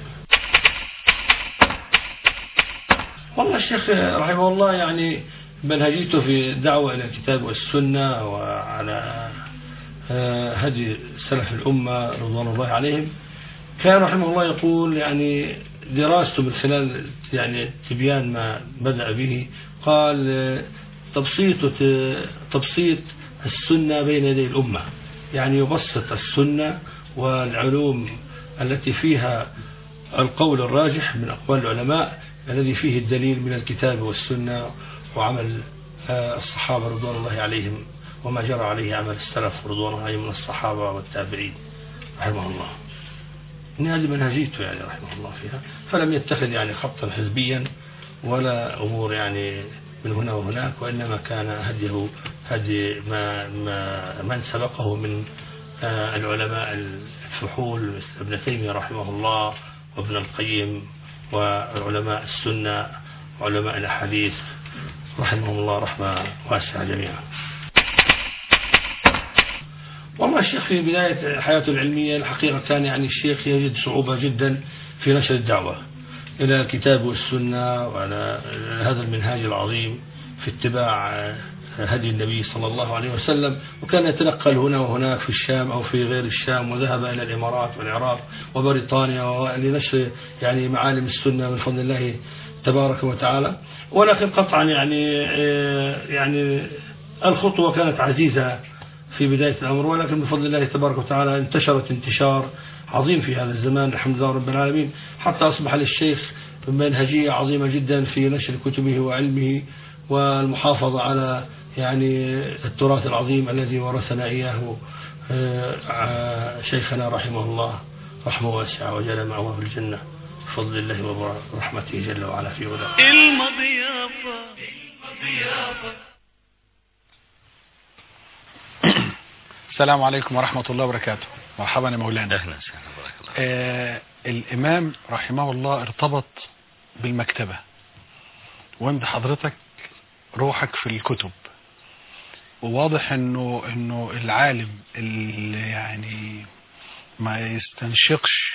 D: والله الشيخ رحمه الله يعني منهجيته في الدعوة إلى الكتاب والسنة وعلى هدي سلف الأمة رضوان الله عليهم، كان رحمه الله يقول يعني دراسته من خلال يعني تبيان ما بدأ به، قال تبسيط تبسيط السنة بين يدي الأمة، يعني يبسط السنة والعلوم التي فيها القول الراجح من أقوال العلماء الذي فيه الدليل من الكتاب والسنة وعمل الصحابة رضوان الله عليهم وما جرى عليه عمل السلف رضوان الله عليهم من الصحابة والتابعين رحمه الله. إن هذه منهجيته يعني رحمه الله فيها، فلم يتخذ يعني خطا حزبيا ولا أمور يعني من هنا وهناك، وإنما كان هديه هدي ما ما من سبقه من العلماء الفحول مثل ابن تيمية رحمه الله وابن القيم وعلماء السنة وعلماء الأحاديث رحمهم الله رحمة واسعة جميعا. والله الشيخ في بداية حياته العلمية الحقيقة كان يعني الشيخ يجد صعوبة جدا في نشر الدعوة إلى الكتاب والسنة وعلى هذا المنهاج العظيم في اتباع هدي النبي صلى الله عليه وسلم، وكان يتنقل هنا وهناك في الشام أو في غير الشام، وذهب إلى الإمارات والعراق وبريطانيا لنشر يعني معالم السنة من فضل الله تبارك وتعالى. ولكن قطعا يعني يعني الخطوة كانت عزيزة في بداية الأمر، ولكن بفضل الله تبارك وتعالى انتشرت انتشار عظيم في هذا الزمان الحمد لله رب العالمين، حتى أصبح للشيخ منهجية عظيمة جدا في نشر كتبه وعلمه والمحافظة على يعني التراث العظيم الذي ورثنا إياه شيخنا رحمه الله رحمه واسعة وجل معه في الجنة بفضل الله ورحمته جل وعلا في ولا
C: المضيافة.
A: السلام عليكم ورحمة الله وبركاته. مرحبا يا مولانا.
B: أهلا وسهلا بارك الله.
A: آه الإمام رحمه الله ارتبط بالمكتبة، وانت حضرتك روحك في الكتب، وواضح انه انه العالم اللي يعني ما يستنشقش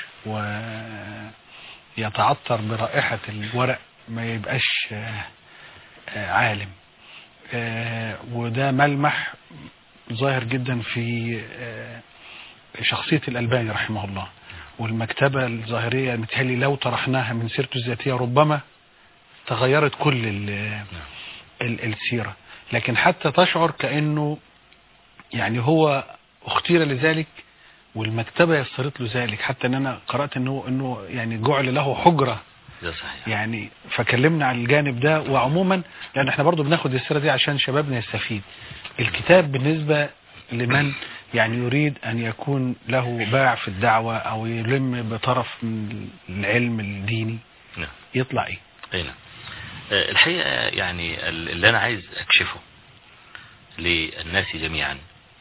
A: ويتعطر برائحة الورق ما يبقاش عالم، وده ملمح ظاهر جدا في شخصية الألباني رحمه الله. والمكتبة الظاهرية متهيألي لو طرحناها من سيرته الذاتية ربما تغيرت كل السيرة، لكن حتى تشعر كأنه يعني هو اختير لذلك والمكتبة يسرت له ذلك، حتى ان انا قرأت انه انه يعني جعل له حجرة.
B: ده صحيح.
A: يعني فكلمنا عن الجانب ده، وعموما لان احنا برضو بناخد السيرة دي عشان شبابنا يستفيد. الكتاب بالنسبة لمن يعني يريد ان يكون له باع في الدعوة او يلم بطرف من العلم الديني
B: نعم.
A: يطلع ايه؟
B: اي نعم. الحقيقة يعني اللي انا عايز اكشفه للناس جميعا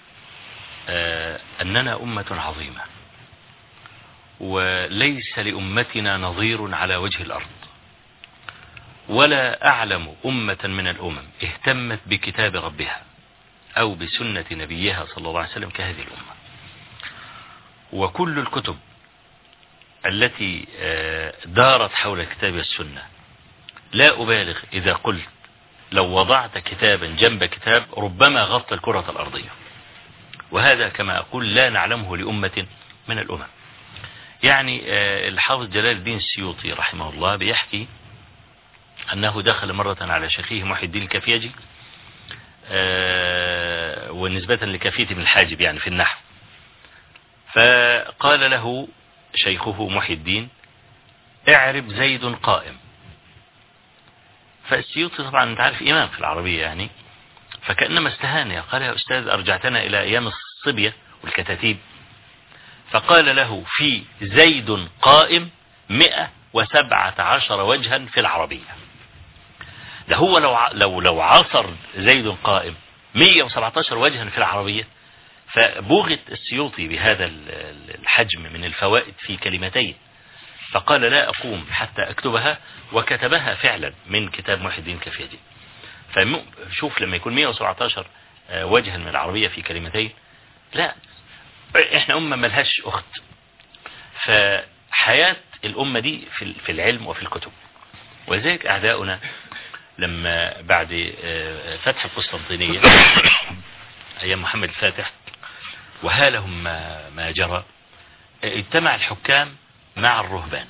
B: اننا امة عظيمة، وليس لامتنا نظير على وجه الارض، ولا اعلم امة من الامم اهتمت بكتاب ربها او بسنة نبيها صلى الله عليه وسلم كهذه الامة. وكل الكتب التي دارت حول الكتاب والسنة، لا أبالغ إذا قلت لو وضعت كتابا جنب كتاب ربما غطى الكرة الأرضية، وهذا كما أقول لا نعلمه لأمة من الأمم. يعني الحافظ جلال الدين السيوطي رحمه الله بيحكي أنه دخل مرة على شيخه محي الدين الكفيجي، ونسبة لكفية بن الحاجب يعني في النحو، فقال له شيخه محي الدين اعرب زيد قائم. فالسيوطي طبعا انت عارف إمام في العربية يعني، فكأنما استهان، قال يا أستاذ أرجعتنا إلى أيام الصبية والكتاتيب. فقال له في زيد قائم مئة وسبعة عشر وجها في العربية. ده هو لو لو لو عصر زيد قائم مئة وسبعة عشر وجها في العربية، فبوغت السيوطي بهذا الحجم من الفوائد في كلمتين، فقال لا أقوم حتى أكتبها، وكتبها فعلا من كتاب محي الدين الكفيجي. فشوف لما يكون مئة وسبعة عشر وجها من العربية في كلمتين، لا احنا أمة ملهاش أخت. حياة الأمة دي في في العلم وفي الكتب. ولذلك أعداؤنا لما بعد فتح القسطنطينية أيام محمد الفاتح وهالهم ما, ما جرى، اجتمع الحكام مع الرهبان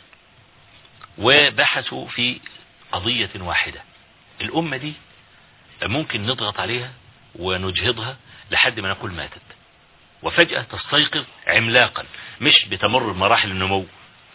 B: وبحثوا في قضية واحدة، الأمة دي ممكن نضغط عليها ونجهضها لحد ما نقول ماتت، وفجأة تستيقظ عملاقا، مش بتمر بمراحل النمو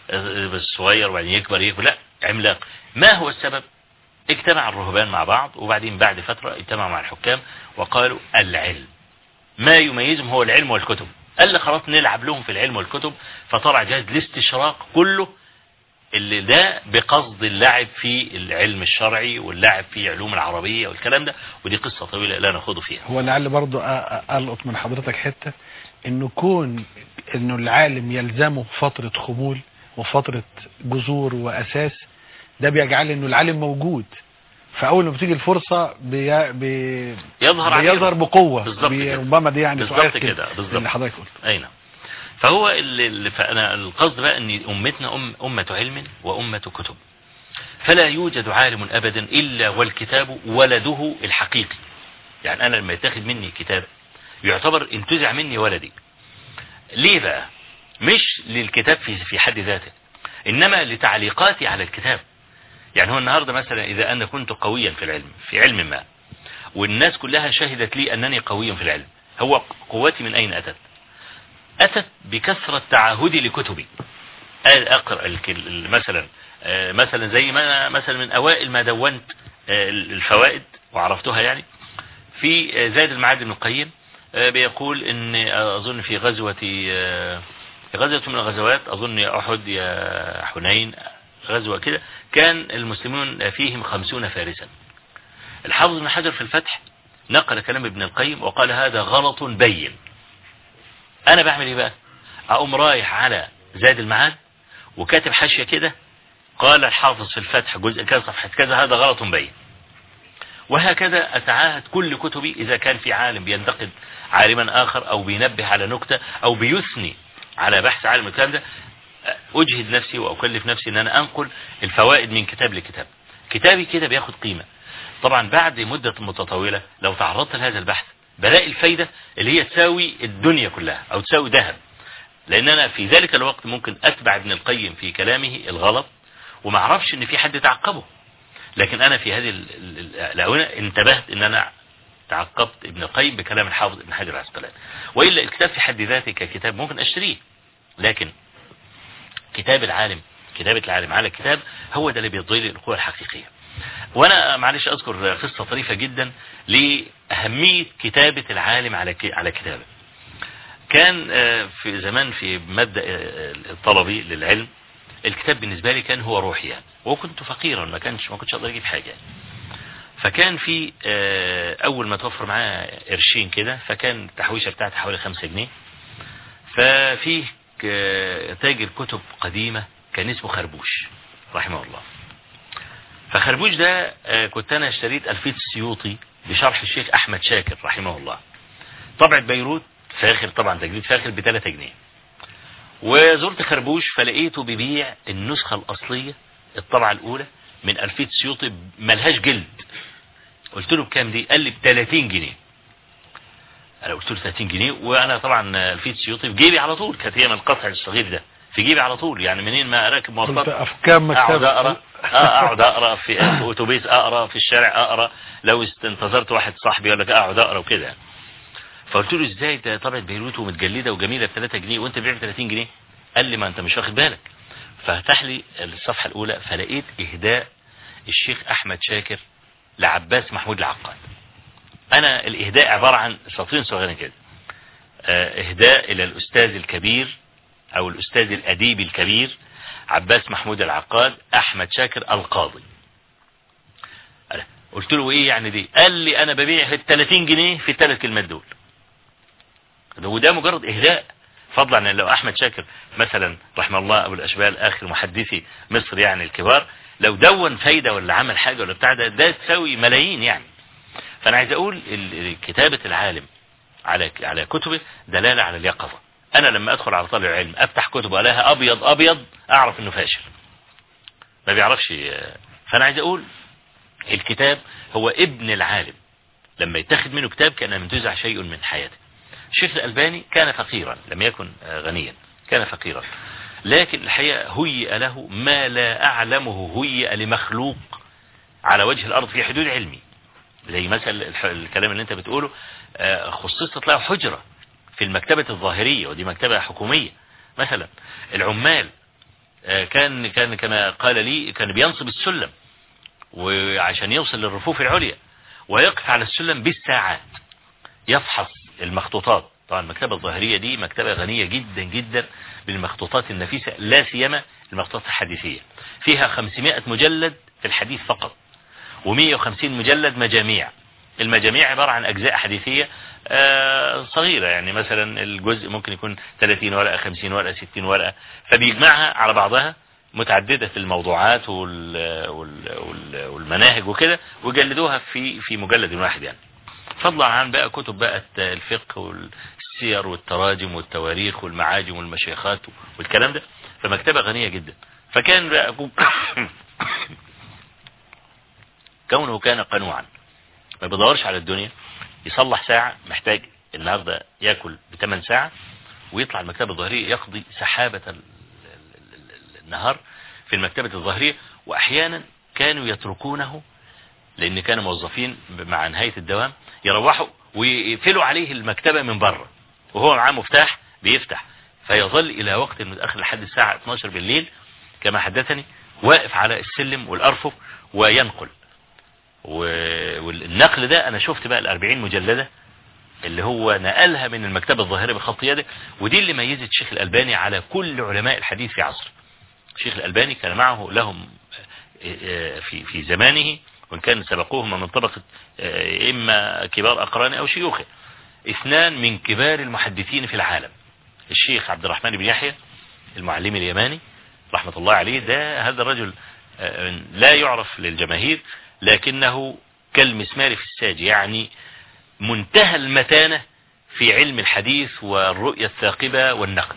B: الصغير وبعدين يكبر يكبر، لا عملاق. ما هو السبب؟ اجتمع الرهبان مع بعض، وبعدين بعد فترة اجتمعوا مع الحكام وقالوا العلم، ما يميزهم هو العلم والكتب. قال لي خلاص نلعب لهم في العلم والكتب، فطلع جهاز الاستشراق كله اللي ده بقصد اللعب في العلم الشرعي واللعب في علوم العربية والكلام ده، ودي قصة طويلة لا نخوض فيها.
A: هو لعل برضو ألقط من حضرتك حتة انه كون انه العالم يلزمه فترة خمول وفترة جذور واساس، ده بيجعل انه العالم موجود، فاول ما بتيجي الفرصة بي بي
B: يظهر
A: بيظهر بقوة.
B: بي
A: ربما دي يعني سؤال
B: كده
A: اللي حضرتك قلت.
B: اي نعم. فهو اللي فانا القصد بقى ان امتنا أم امة علم وامة كتب، فلا يوجد عالم ابدا الا والكتاب ولده الحقيقي. يعني انا لما يتاخد مني كتاب يعتبر انتزع مني ولدي. ليه بقى؟ مش للكتاب في في حد ذاته، انما لتعليقاتي على الكتاب. يعني هو النهاردة مثلا اذا انا كنت قويا في العلم في علم ما، والناس كلها شهدت لي انني قوي في العلم، هو قوتي من اين اتت؟ اتت بكثرة تعاهدي لكتبي. اقرأ مثلا مثلا زي ما مثلا من اوائل ما دونت الفوائد وعرفتها، يعني في زاد المعاد بن القيم بيقول ان اظن في غزوة في غزوة من الغزوات، اظن يا احد يا حنين، غزوة كده كان المسلمون فيهم خمسون فارسا. الحافظ بن حجر في الفتح نقل كلام ابن القيم وقال هذا غلط بين. انا بعمل ايه بقى؟ اقوم رايح على زاد المعاد وكاتب حاشية كده، قال الحافظ في الفتح جزء كذا صفحة كذا هذا غلط بين. وهكذا أتعاهد كل كتبي إذا كان في عالم بينتقد عالما آخر أو بينبه على نكتة أو بيثني على بحث عالم الكلام ده، أجهد نفسي وأكلف نفسي أن أنا أنقل الفوائد من كتاب لكتاب. كتابي كده بياخد قيمة. طبعا بعد مدة متطولة لو تعرضت لهذا البحث بلاقي الفايدة اللي هي تساوي الدنيا كلها أو تساوي ذهب، لأن أنا في ذلك الوقت ممكن أتبع ابن القيم في كلامه الغلط وما أعرفش أن في حد تعقبه، لكن أنا في هذه الآونة انتبهت أن أنا تعقبت ابن القيم بكلام الحافظ ابن حجر العسقلاني. وإلا الكتاب في حد ذاته ككتاب ممكن أشتريه، لكن كتاب العالم كتابة العالم على الكتاب هو ده اللي بيضي لي القوة الحقيقية. وأنا معلش أذكر قصة طريفة جدا لأهمية كتابة العالم على على كتابه. كان في زمان في مبدأ الطلبي للعلم الكتاب بالنسبة لي كان هو روحي يعني، وكنت فقيرا ما كانش ما كنتش أقدر أجيب حاجة. فكان في أول ما توفر معاه قرشين كده، فكان التحويشة بتاعتي حوالي خمسة جنيه. ففيه تاجر كتب قديمة كان اسمه خربوش رحمه الله. فخربوش ده كنت أنا اشتريت ألفية السيوطي بشرح الشيخ أحمد شاكر رحمه الله، طبعة بيروت فاخر، طبعا تجديد فاخر بثلاثة جنيه. وزرت خربوش فلقيته بيبيع النسخة الأصلية الطبعة الأولى من ألفية السيوطي ملهاش جلد. قلت له بكام دي؟ قال لي بثلاثين جنيه. أنا قلت له ثلاثين جنيه، وأنا طبعا ألفية السيوطي في جيبي على طول، كانت هي من القطع الصغير ده في جيبي على طول، يعني منين ما أراكب مواصلات أقعد أقرأ أقعد أقرأ في أوتوبيس، أقرأ في الشارع، أقرأ لو انتظرت واحد صاحبي يقول لك أقعد أقرأ وكده. فقلت له ازاي ده طبعة بيروت ومتجلدة وجميلة ب ثلاثة جنيه وانت بيع ب ثلاثين جنيه؟ قال لي ما انت مش واخد بالك. ففتح لي الصفحة الاولى فلقيت اهداء الشيخ احمد شاكر لعباس محمود العقاد. انا الاهداء عبارة عن سطرين صغيرين كده، اهداء الى الاستاذ الكبير او الاستاذ الاديب الكبير عباس محمود العقاد احمد شاكر القاضي. قلت له ايه يعني دي؟ قال لي انا ببيع في ثلاثين جنيه في الثلاث كلمات دول. وده مجرد اهداء، فضلا عن لو احمد شاكر مثلا رحمه الله ابو الاشبال اخر محدثي مصر يعني الكبار، لو دون فايدة ولا عمل حاجة ولا بتاع ده ده تساوي ملايين يعني. فانا عايز اقول كتابة العالم على على كتبه دلالة على اليقظة، انا لما ادخل على طالب علم افتح كتب الاقيها ابيض ابيض اعرف انه فاشل ما بيعرفش. فانا عايز اقول الكتاب هو ابن العالم، لما يتخذ منه كتاب كان منتزع شيء من حياته. الشيخ الألباني كان فقيرا لم يكن غنيا، كان فقيرا، لكن الحقيقة هيئ له ما لا أعلمه هيئ لمخلوق على وجه الأرض في حدود علمي. زي مثلا الكلام اللي انت بتقوله، خصصت له حجرة في المكتبة الظاهرية، ودي مكتبة حكومية. مثلا العمال كان كان كما قال لي كان بينصب السلم وعشان يوصل للرفوف العليا ويقف على السلم بالساعات يفحص المخطوطات. طبعا المكتبة الظاهرية دي مكتبة غنية جدا جدا بالمخطوطات النفيسة، لا سيما المخطوطات الحديثية. فيها خمسمائة مجلد في الحديث فقط ومئة وخمسين مجلد مجاميع. المجاميع عبارة عن أجزاء حديثية صغيرة، يعني مثلا الجزء ممكن يكون ثلاثين ورقة خمسين ورقة ستين ورقة، فبيجمعها على بعضها متعددة الموضوعات والمناهج وكده وجلدوها في في مجلد واحد. يعني فضلا عن بقى كتب بقى الفقه والسير والتراجم والتواريخ والمعاجم والمشايخات والكلام ده، فمكتبة غنية جدا. فكان بقى كونه كان قنوعا ما بيدورش على الدنيا، يصلح ساعة محتاج النهاردة يأكل بثمان ساعة ويطلع المكتبة الظاهرية يقضي سحابة النهار في المكتبة الظاهرية. وأحيانا كانوا يتركونه لأن كانوا موظفين مع نهاية الدوام يروحوا ويقفلوا عليه المكتبة من بره وهو معاه مفتاح بيفتح، فيظل إلى وقت متأخر لحد الساعة اثناشر بالليل كما حدثني واقف على السلم والأرفف وينقل. والنقل ده أنا شفت بقى الأربعين مجلدة اللي هو نقلها من المكتبة الظاهرية بخط يده، ودي اللي ميزت الشيخ الألباني على كل علماء الحديث في عصر. الشيخ الألباني كان معه لهم في في زمانه، وإن كان سبقوهم من طبقة إما كبار أقرانه أو شيوخه، اثنان من كبار المحدثين في العالم. الشيخ عبد الرحمن بن يحيى المعلم اليماني رحمة الله عليه، ده هذا الرجل لا يعرف للجماهير لكنه كالمسمار في الساج، يعني منتهى المتانة في علم الحديث والرؤية الثاقبة والنقد.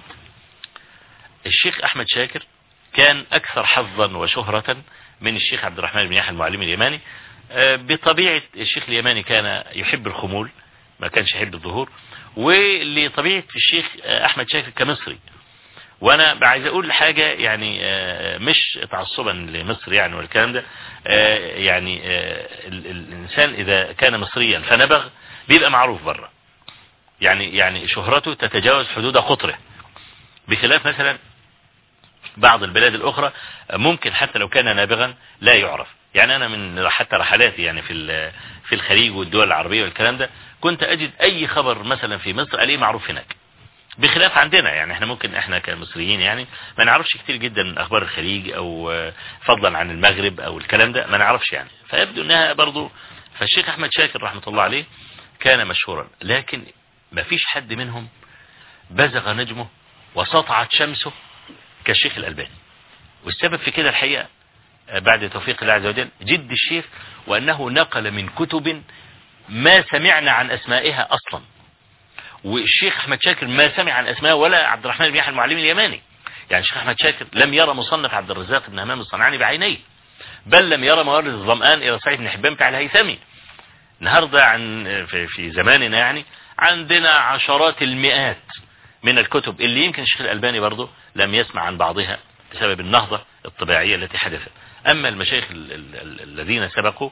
B: الشيخ أحمد شاكر كان أكثر حظا وشهرة من الشيخ عبد الرحمن بن يحيى المعلم اليماني. بطبيعة الشيخ اليماني كان يحب الخمول ما كانش يحب الظهور، ولطبيعة الشيخ أحمد شاكر كمصري. وانا عايز اقول حاجة يعني مش تعصبا لمصر يعني والكلام ده، يعني الانسان اذا كان مصريا فنبغ بيبقى معروف بره، يعني يعني شهرته تتجاوز حدود قطره، بخلاف مثلا بعض البلاد الاخرى ممكن حتى لو كان نابغا لا يعرف. يعني انا من حتى رحلاتي يعني في في الخليج والدول العربية والكلام ده كنت اجد اي خبر مثلا في مصر الاقيه معروف هناك، بخلاف عندنا. يعني احنا ممكن احنا كمصريين يعني ما نعرفش كتير جدا من اخبار الخليج او فضلا عن المغرب او الكلام ده ما نعرفش يعني، فيبدو انها برضو. فالشيخ احمد شاكر رحمة الله عليه كان مشهورا، لكن ما فيش حد منهم بزغ نجمه وسطعت شمسه كالشيخ الألباني. والسبب في كده الحقيقة بعد توفيق الله عز وجل جد الشيخ، وانه نقل من كتب ما سمعنا عن اسمائها اصلا. والشيخ احمد شاكر ما سمع عن اسماء ولا عبد الرحمن بن يحيى المعلم اليماني. يعني الشيخ احمد شاكر لم يرى مصنف عبد الرزاق بن همام الصنعاني بعينيه، بل لم يرى موارد الظمآن الى صحيح بن حبان بتاع الهيثمي. النهارده عن في, في زماننا يعني عندنا عشرات المئات من الكتب اللي يمكن الشيخ الألباني برضه لم يسمع عن بعضها بسبب النهضة الطبيعية التي حدثت. اما المشايخ الذين سبقوا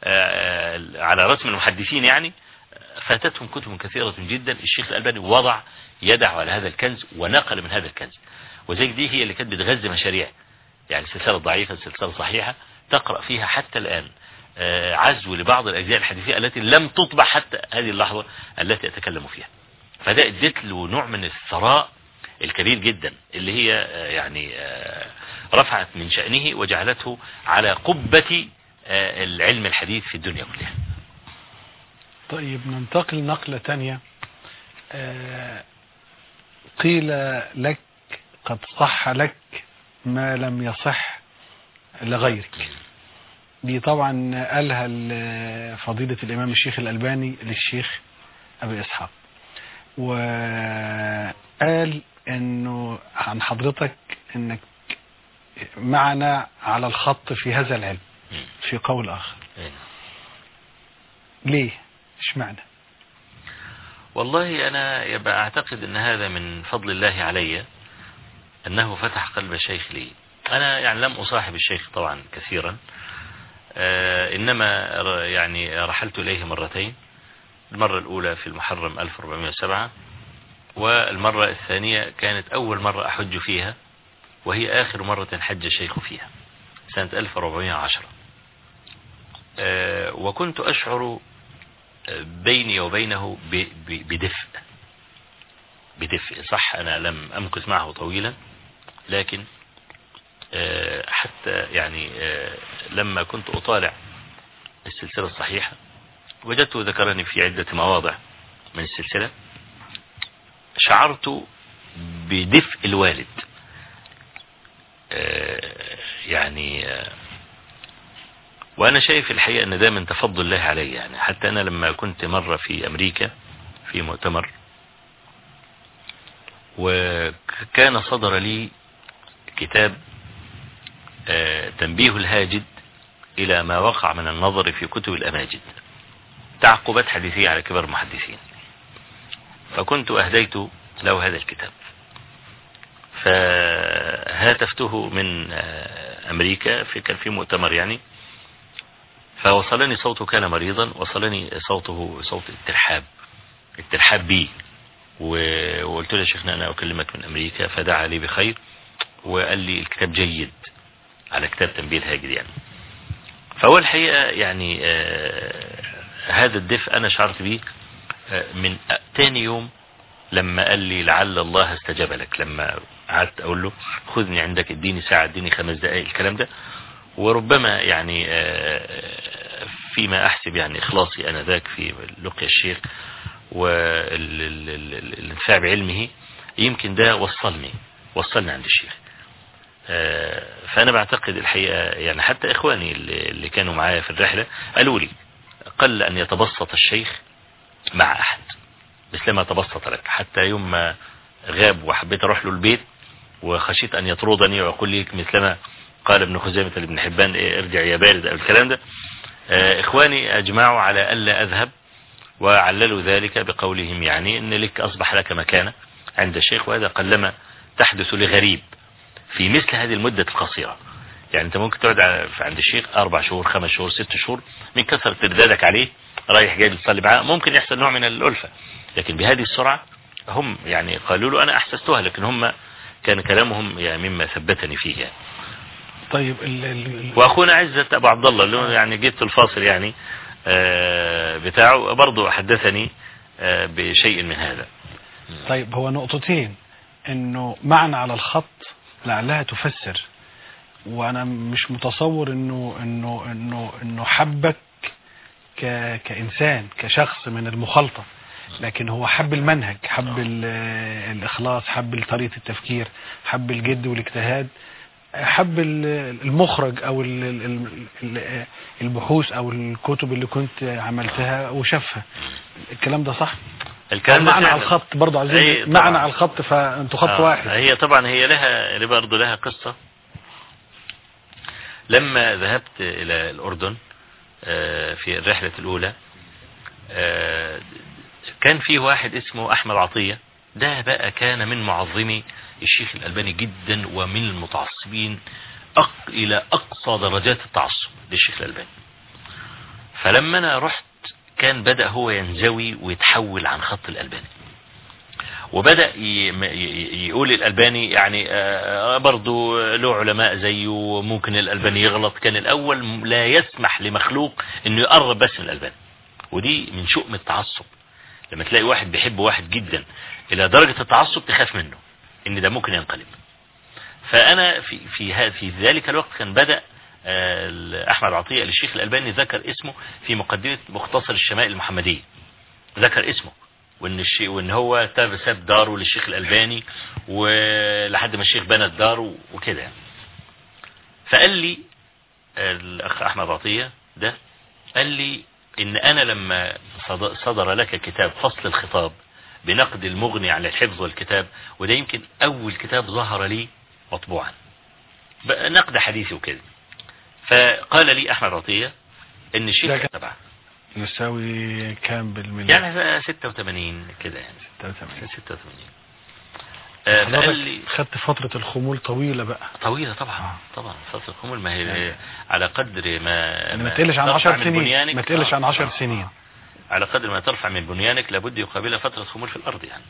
B: على رسم المحدثين يعني فاتتهم كتب كثيرة جدا. الشيخ الألباني وضع يده على هذا الكنز ونقل من هذا الكنز، وزي دي هي اللي كانت بتغذي مشاريع، يعني السلسلة الضعيفة السلسلة الصحيحة تقرأ فيها حتى الآن عزو لبعض الأجزاء الحديثية التي لم تطبع حتى هذه اللحظة التي أتكلم فيها. فده ادت له نوع من الثراء الكبير جدا اللي هي يعني رفعت من شأنه وجعلته على قبة العلم الحديث في الدنيا كلها.
A: طيب ننتقل نقلة تانية. آه قيل لك قد صح لك ما لم يصح لغيرك. دي طبعا قالها فضيلة الإمام الشيخ الألباني للشيخ أبي إسحاق. وقال انه عن حضرتك انك معنا على الخط في هذا العلم في قول اخر. ليه؟ ايش معنى؟
B: والله انا يبقى اعتقد ان هذا من فضل الله علي انه فتح قلب الشيخ لي. انا يعني لم اصاحب الشيخ طبعا كثيرا، آه انما يعني رحلت اليه مرتين، المرة الاولى في المحرم ألف وأربعمائة وسبعة، والمرة الثانية كانت اول مرة احج فيها، وهي اخر مرة حج الشيخ فيها سنة ألف وأربعمائة وعشرة. آه وكنت اشعر بيني وبينه بدفء بدفء صح. أنا لم أمكث معه طويلا، لكن حتى يعني لما كنت أطالع السلسلة الصحيحة وجدت ذكرني في عدة مواضع من السلسلة، شعرت بدفء الوالد. يعني وأنا شايف الحقيقة أن ده من تفضل الله علي. يعني حتى أنا لما كنت مرة في أمريكا في مؤتمر، وكان صدر لي كتاب تنبيه الهاجد إلى ما وقع من النظر في كتب الأماجد، تعقبات حديثية على كبار المحدثين، فكنت أهديت له هذا الكتاب، فهاتفته من أمريكا في كان في مؤتمر يعني، فوصلني صوته، كان مريضا، وصلني صوته صوت الترحاب الترحاب بي، وقلت له يا شيخنا أنا أكلمك من أمريكا، فدعا لي بخير وقال لي الكتاب جيد، على كتاب تنبيه الهاجد يعني. فهو الحقيقة يعني آه هذا الدفء أنا شعرت به آه من تاني يوم لما قال لي لعل الله استجاب لك، لما قعدت أقول له خذني عندك، اديني ساعة، اديني خمس دقائق، الكلام ده. وربما يعني فيما أحسب يعني إخلاصي أنا ذاك في لقيا الشيخ والانتفاع بعلمه، يمكن ده وصلني وصلني عند الشيخ. فأنا بعتقد الحقيقة يعني حتى إخواني اللي كانوا معايا في الرحلة قالوا لي قل أن يتبسط الشيخ مع أحد مثلما تبسط لك. حتى يوم ما غاب وحبيت أروح له البيت وخشيت أن يطردني ويقول لي مثلما قال ابن خزيمة لابن حبان إيه ارجع يا بارد أو الكلام ده، إخواني أجمعوا على ألا أذهب، وعللوا ذلك بقولهم يعني إن لك أصبح لك مكانة عند الشيخ، وهذا قلما تحدث لغريب في مثل هذه المدة القصيرة. يعني أنت ممكن تقعد عند الشيخ أربع شهور خمس شهور ست شهور من كثرة تردادك عليه رايح جاي بتصلي معاه، ممكن يحصل نوع من الألفة، لكن بهذه السرعة هم يعني قالوا له أنا أحسستها، لكن هم كان كلامهم يعني مما ثبتني فيه يعني.
A: طيب ال ال
B: واخونا عزت ابو عبد الله اللي يعني جيت الفاصل يعني آه بتاعه برضه حدثني آه بشيء من هذا.
A: طيب هو نقطتين، انه معنى على الخط لعلها تفسر، وانا مش متصور انه انه انه انه حبك ك كانسان كشخص من المخالطه، لكن هو حب المنهج، حب الاخلاص، حب طريقه التفكير، حب الجد والاجتهاد، حب المخرج او البحوث او الكتب اللي كنت عملتها وشافها. الكلام ده صح؟
B: الكلام
A: معنى على الخط برضه عايزين معنى على الخط، فانتوا خط
B: آه
A: واحد.
B: هي طبعا هي لها برضه لها قصة. لما ذهبت الى الاردن في الرحلة الاولى كان في واحد اسمه احمد عطية، ده بقى كان من معظمي الشيخ الألباني جدا، ومن المتعصبين أق... إلى أقصى درجات التعصب للشيخ الألباني. فلما أنا رحت كان بدأ هو ينزوي ويتحول عن خط الألباني، وبدأ ي... يقول الألباني يعني برضو له علماء زيه، ممكن الألباني يغلط. كان الأول لا يسمح لمخلوق أنه يقرب بس من الألباني، ودي من شؤم التعصب. لما تلاقي واحد بيحب واحد جدا إلى درجة التعصب تخاف منه ان ده ممكن ينقلب. فانا في في في ذلك الوقت كان بدأ احمد عطية للشيخ الألباني ذكر اسمه في مقدمة مختصر الشمائل المحمدية، ذكر اسمه، وان الشيء وان هو ساب داره للشيخ الألباني ولحد ما الشيخ بنى الدار وكده. فقال لي الاخ احمد عطية ده قال لي ان انا لما صدر لك كتاب فصل الخطاب بنقد المغني عن الحفظ والكتاب، وده يمكن أول كتاب ظهر لي مطبوعا نقد حديثي وكده. فقال لي أحمد عطية إن الشيخ تبعه
A: يساوي كام بالمليون؟
B: يعني ستة وثمانين كده، يعني
A: ستة وثمانين
B: ستة وثمانين. آه فقال لي
A: خدت فترة الخمول طويلة بقى.
B: طويلة طبعا. آه. طبعا فترة الخمول ما هي يعني على قدر ما
A: يعني ما تقلش عن عشر سنين، ما تقلش عن عشر سنين.
B: على قدر ما ترفع من بنيانك لابد يقابلها فترة خمول في الأرض يعني.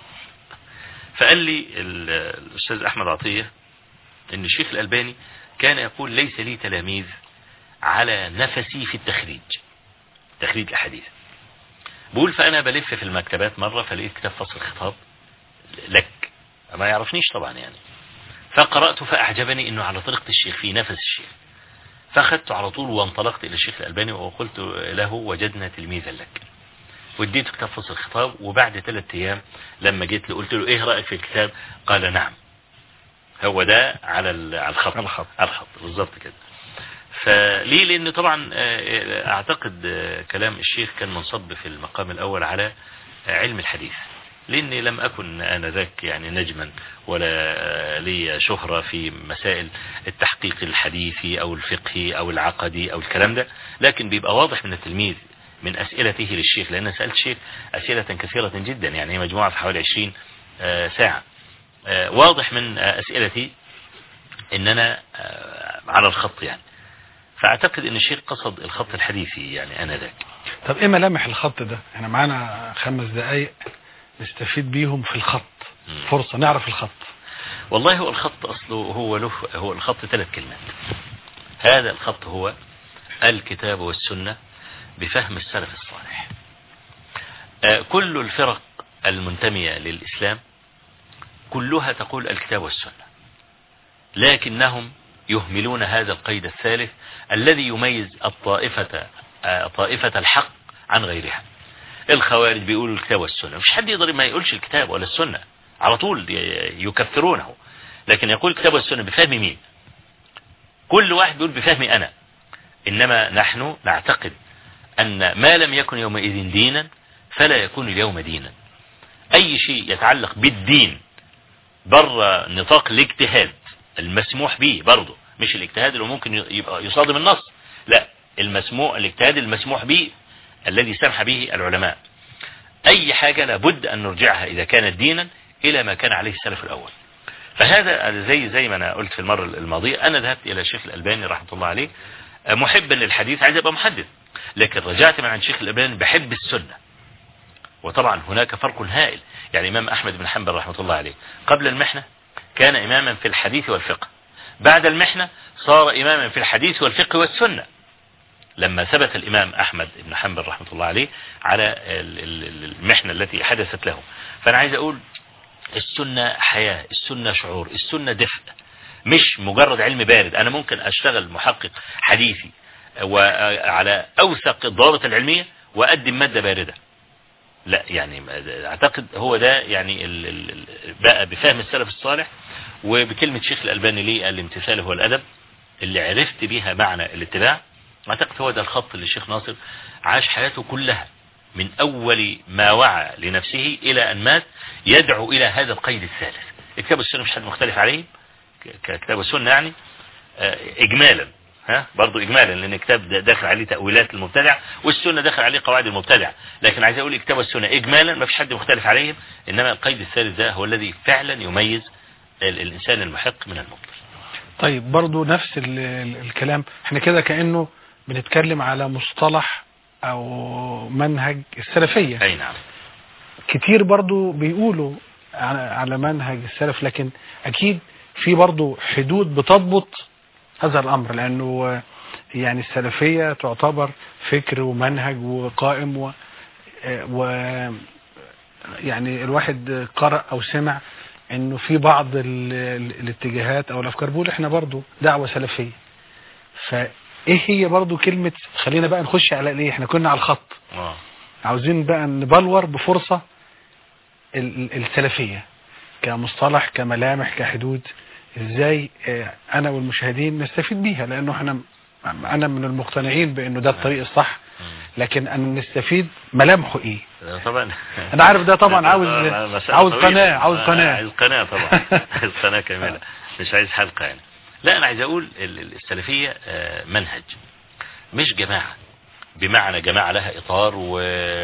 B: فقال لي الأستاذ أحمد عطية إن الشيخ الألباني كان يقول ليس لي تلاميذ على نفسي في التخريج، تخريج الأحاديث. بقول فأنا بلف في المكتبات مرة فلقيت كتاب فصل الخطاب لك، ما يعرفنيش طبعا يعني، فقرأته فأعجبني إنه على طريقة الشيخ في نفس الشيخ، فأخذته على طول وانطلقت إلى الشيخ الألباني وقلت له وجدنا تلميذا لك، واديته كتاب فصل الخطاب. وبعد ثلاثة أيام لما جيت له قلت له إيه رأيك في الكتاب؟ قال نعم، هو ده على على الخط
A: الخط
B: على الخط بالظبط كده. فليه؟ لأن طبعا أعتقد كلام الشيخ كان منصب في المقام الأول على علم الحديث، لأني لم أكن أنا ذاك يعني نجما ولا لي شهرة في مسائل التحقيق الحديثي أو الفقهي أو العقدي أو الكلام ده، لكن بيبقى واضح من التلميذ من أسئلته للشيخ، لأن سألت الشيخ أسئلة كثيرة جدا، يعني هي مجموعة في حوالي عشرين ساعة. واضح من أسئلتي إن أنا على الخط يعني، فأعتقد إن الشيخ قصد الخط الحديثي يعني أنا ذاك.
A: طب إيه ملامح الخط ده؟ احنا معانا خمس دقايق نستفيد بيهم في الخط، فرصة نعرف الخط.
B: والله هو الخط أصله هو له هو الخط ثلاث كلمات. هذا الخط هو الكتاب والسنة بفهم السلف الصالح. كل الفرق المنتمية للإسلام كلها تقول الكتاب والسنة، لكنهم يهملون هذا القيد الثالث الذي يميز الطائفة طائفة الحق عن غيرها. الخوارج بيقولوا الكتاب والسنة، مش حد يقدر ما يقولش الكتاب ولا السنة، على طول يكفرونه، لكن يقول الكتاب والسنة بفهم مين؟ كل واحد بيقول بفهمي أنا. إنما نحن نعتقد أن ما لم يكن يومئذ دينا فلا يكون اليوم دينا. أي شيء يتعلق بالدين بره نطاق الاجتهاد المسموح به، برضه مش الاجتهاد اللي ممكن يبقى يصادم النص، لا، المسموح الاجتهاد المسموح به الذي سمح به العلماء. أي حاجة لابد أن نرجعها إذا كانت دينا إلى ما كان عليه السلف الأول. فهذا زي زي ما أنا قلت في المرة الماضية، أنا ذهبت إلى الشيخ الألباني رحمة الله عليه محبا للحديث، عايز أبقى محدث، لكن رجعت مع الشيخ الألباني بحب السنة. وطبعا هناك فرق هائل، يعني إمام أحمد بن حنبل رحمة الله عليه قبل المحنة كان إماما في الحديث والفقه، بعد المحنة صار إماما في الحديث والفقه والسنة، لما ثبت الإمام أحمد بن حنبل رحمة الله عليه على المحنة التي حدثت له. فأنا عايز أقول السنة حياة، السنة شعور، السنة دفء، مش مجرد علم بارد. أنا ممكن أشتغل محقق حديثي وعلى أوثق الضوابط العلمية وأقدم مادة باردة، لا، يعني أعتقد هو ده يعني بقى بفهم السلف الصالح وبكلمة شيخ الألباني لي الامتثال هو الأدب، اللي عرفت بيها معنى الاتباع. أعتقد هو ده الخط اللي الشيخ ناصر عاش حياته كلها من أول ما وعى لنفسه إلى أن مات يدعو إلى هذا القيد الثالث. الكتاب والسنة مش حد مختلف عليه ككتاب والسنة يعني إجمالا، ها برضو إجمالا، لأن الكتاب داخل عليه تأويلات المبتدع والسنة داخل عليه قواعد المبتدع، لكن عايز أقول الكتاب والسنة إجمالا ما فيش حد مختلف عليهم، إنما القيد الثالث ده هو الذي فعلا يميز الإنسان المحق من المبطل.
A: طيب برضو نفس ال ال الكلام، احنا كده كأنه بنتكلم على مصطلح او منهج السلفية.
B: اي نعم.
A: كتير برضو بيقولوا على منهج السلف، لكن اكيد في برضو حدود بتضبط هذا الامر، لانه يعني السلفية تعتبر فكر ومنهج وقائم و, و يعني الواحد قرأ او سمع انه في بعض ال ال الاتجاهات او الافكار بيقول احنا برضو دعوة سلفية. فايه هي برضو كلمة، خلينا بقى نخش على ايه، احنا كنا على الخط
B: آه.
A: عاوزين بقى نبلور بفرصة ال السلفية كمصطلح كملامح كحدود، ازاي اه انا والمشاهدين نستفيد بيها، لانه احنا انا من المقتنعين بانه ده الطريق الصح لكن أن نستفيد ملامحه إيه.
B: طبعا
A: أنا عارف ده طبعا عاوز عاوز قناة عاوز قناة
B: عايز قناة طبعا عايز قناة كاملة مش عايز حلقة يعني. لا أنا عايز أقول السلفية منهج مش جماعة بمعنى جماعة لها إطار و...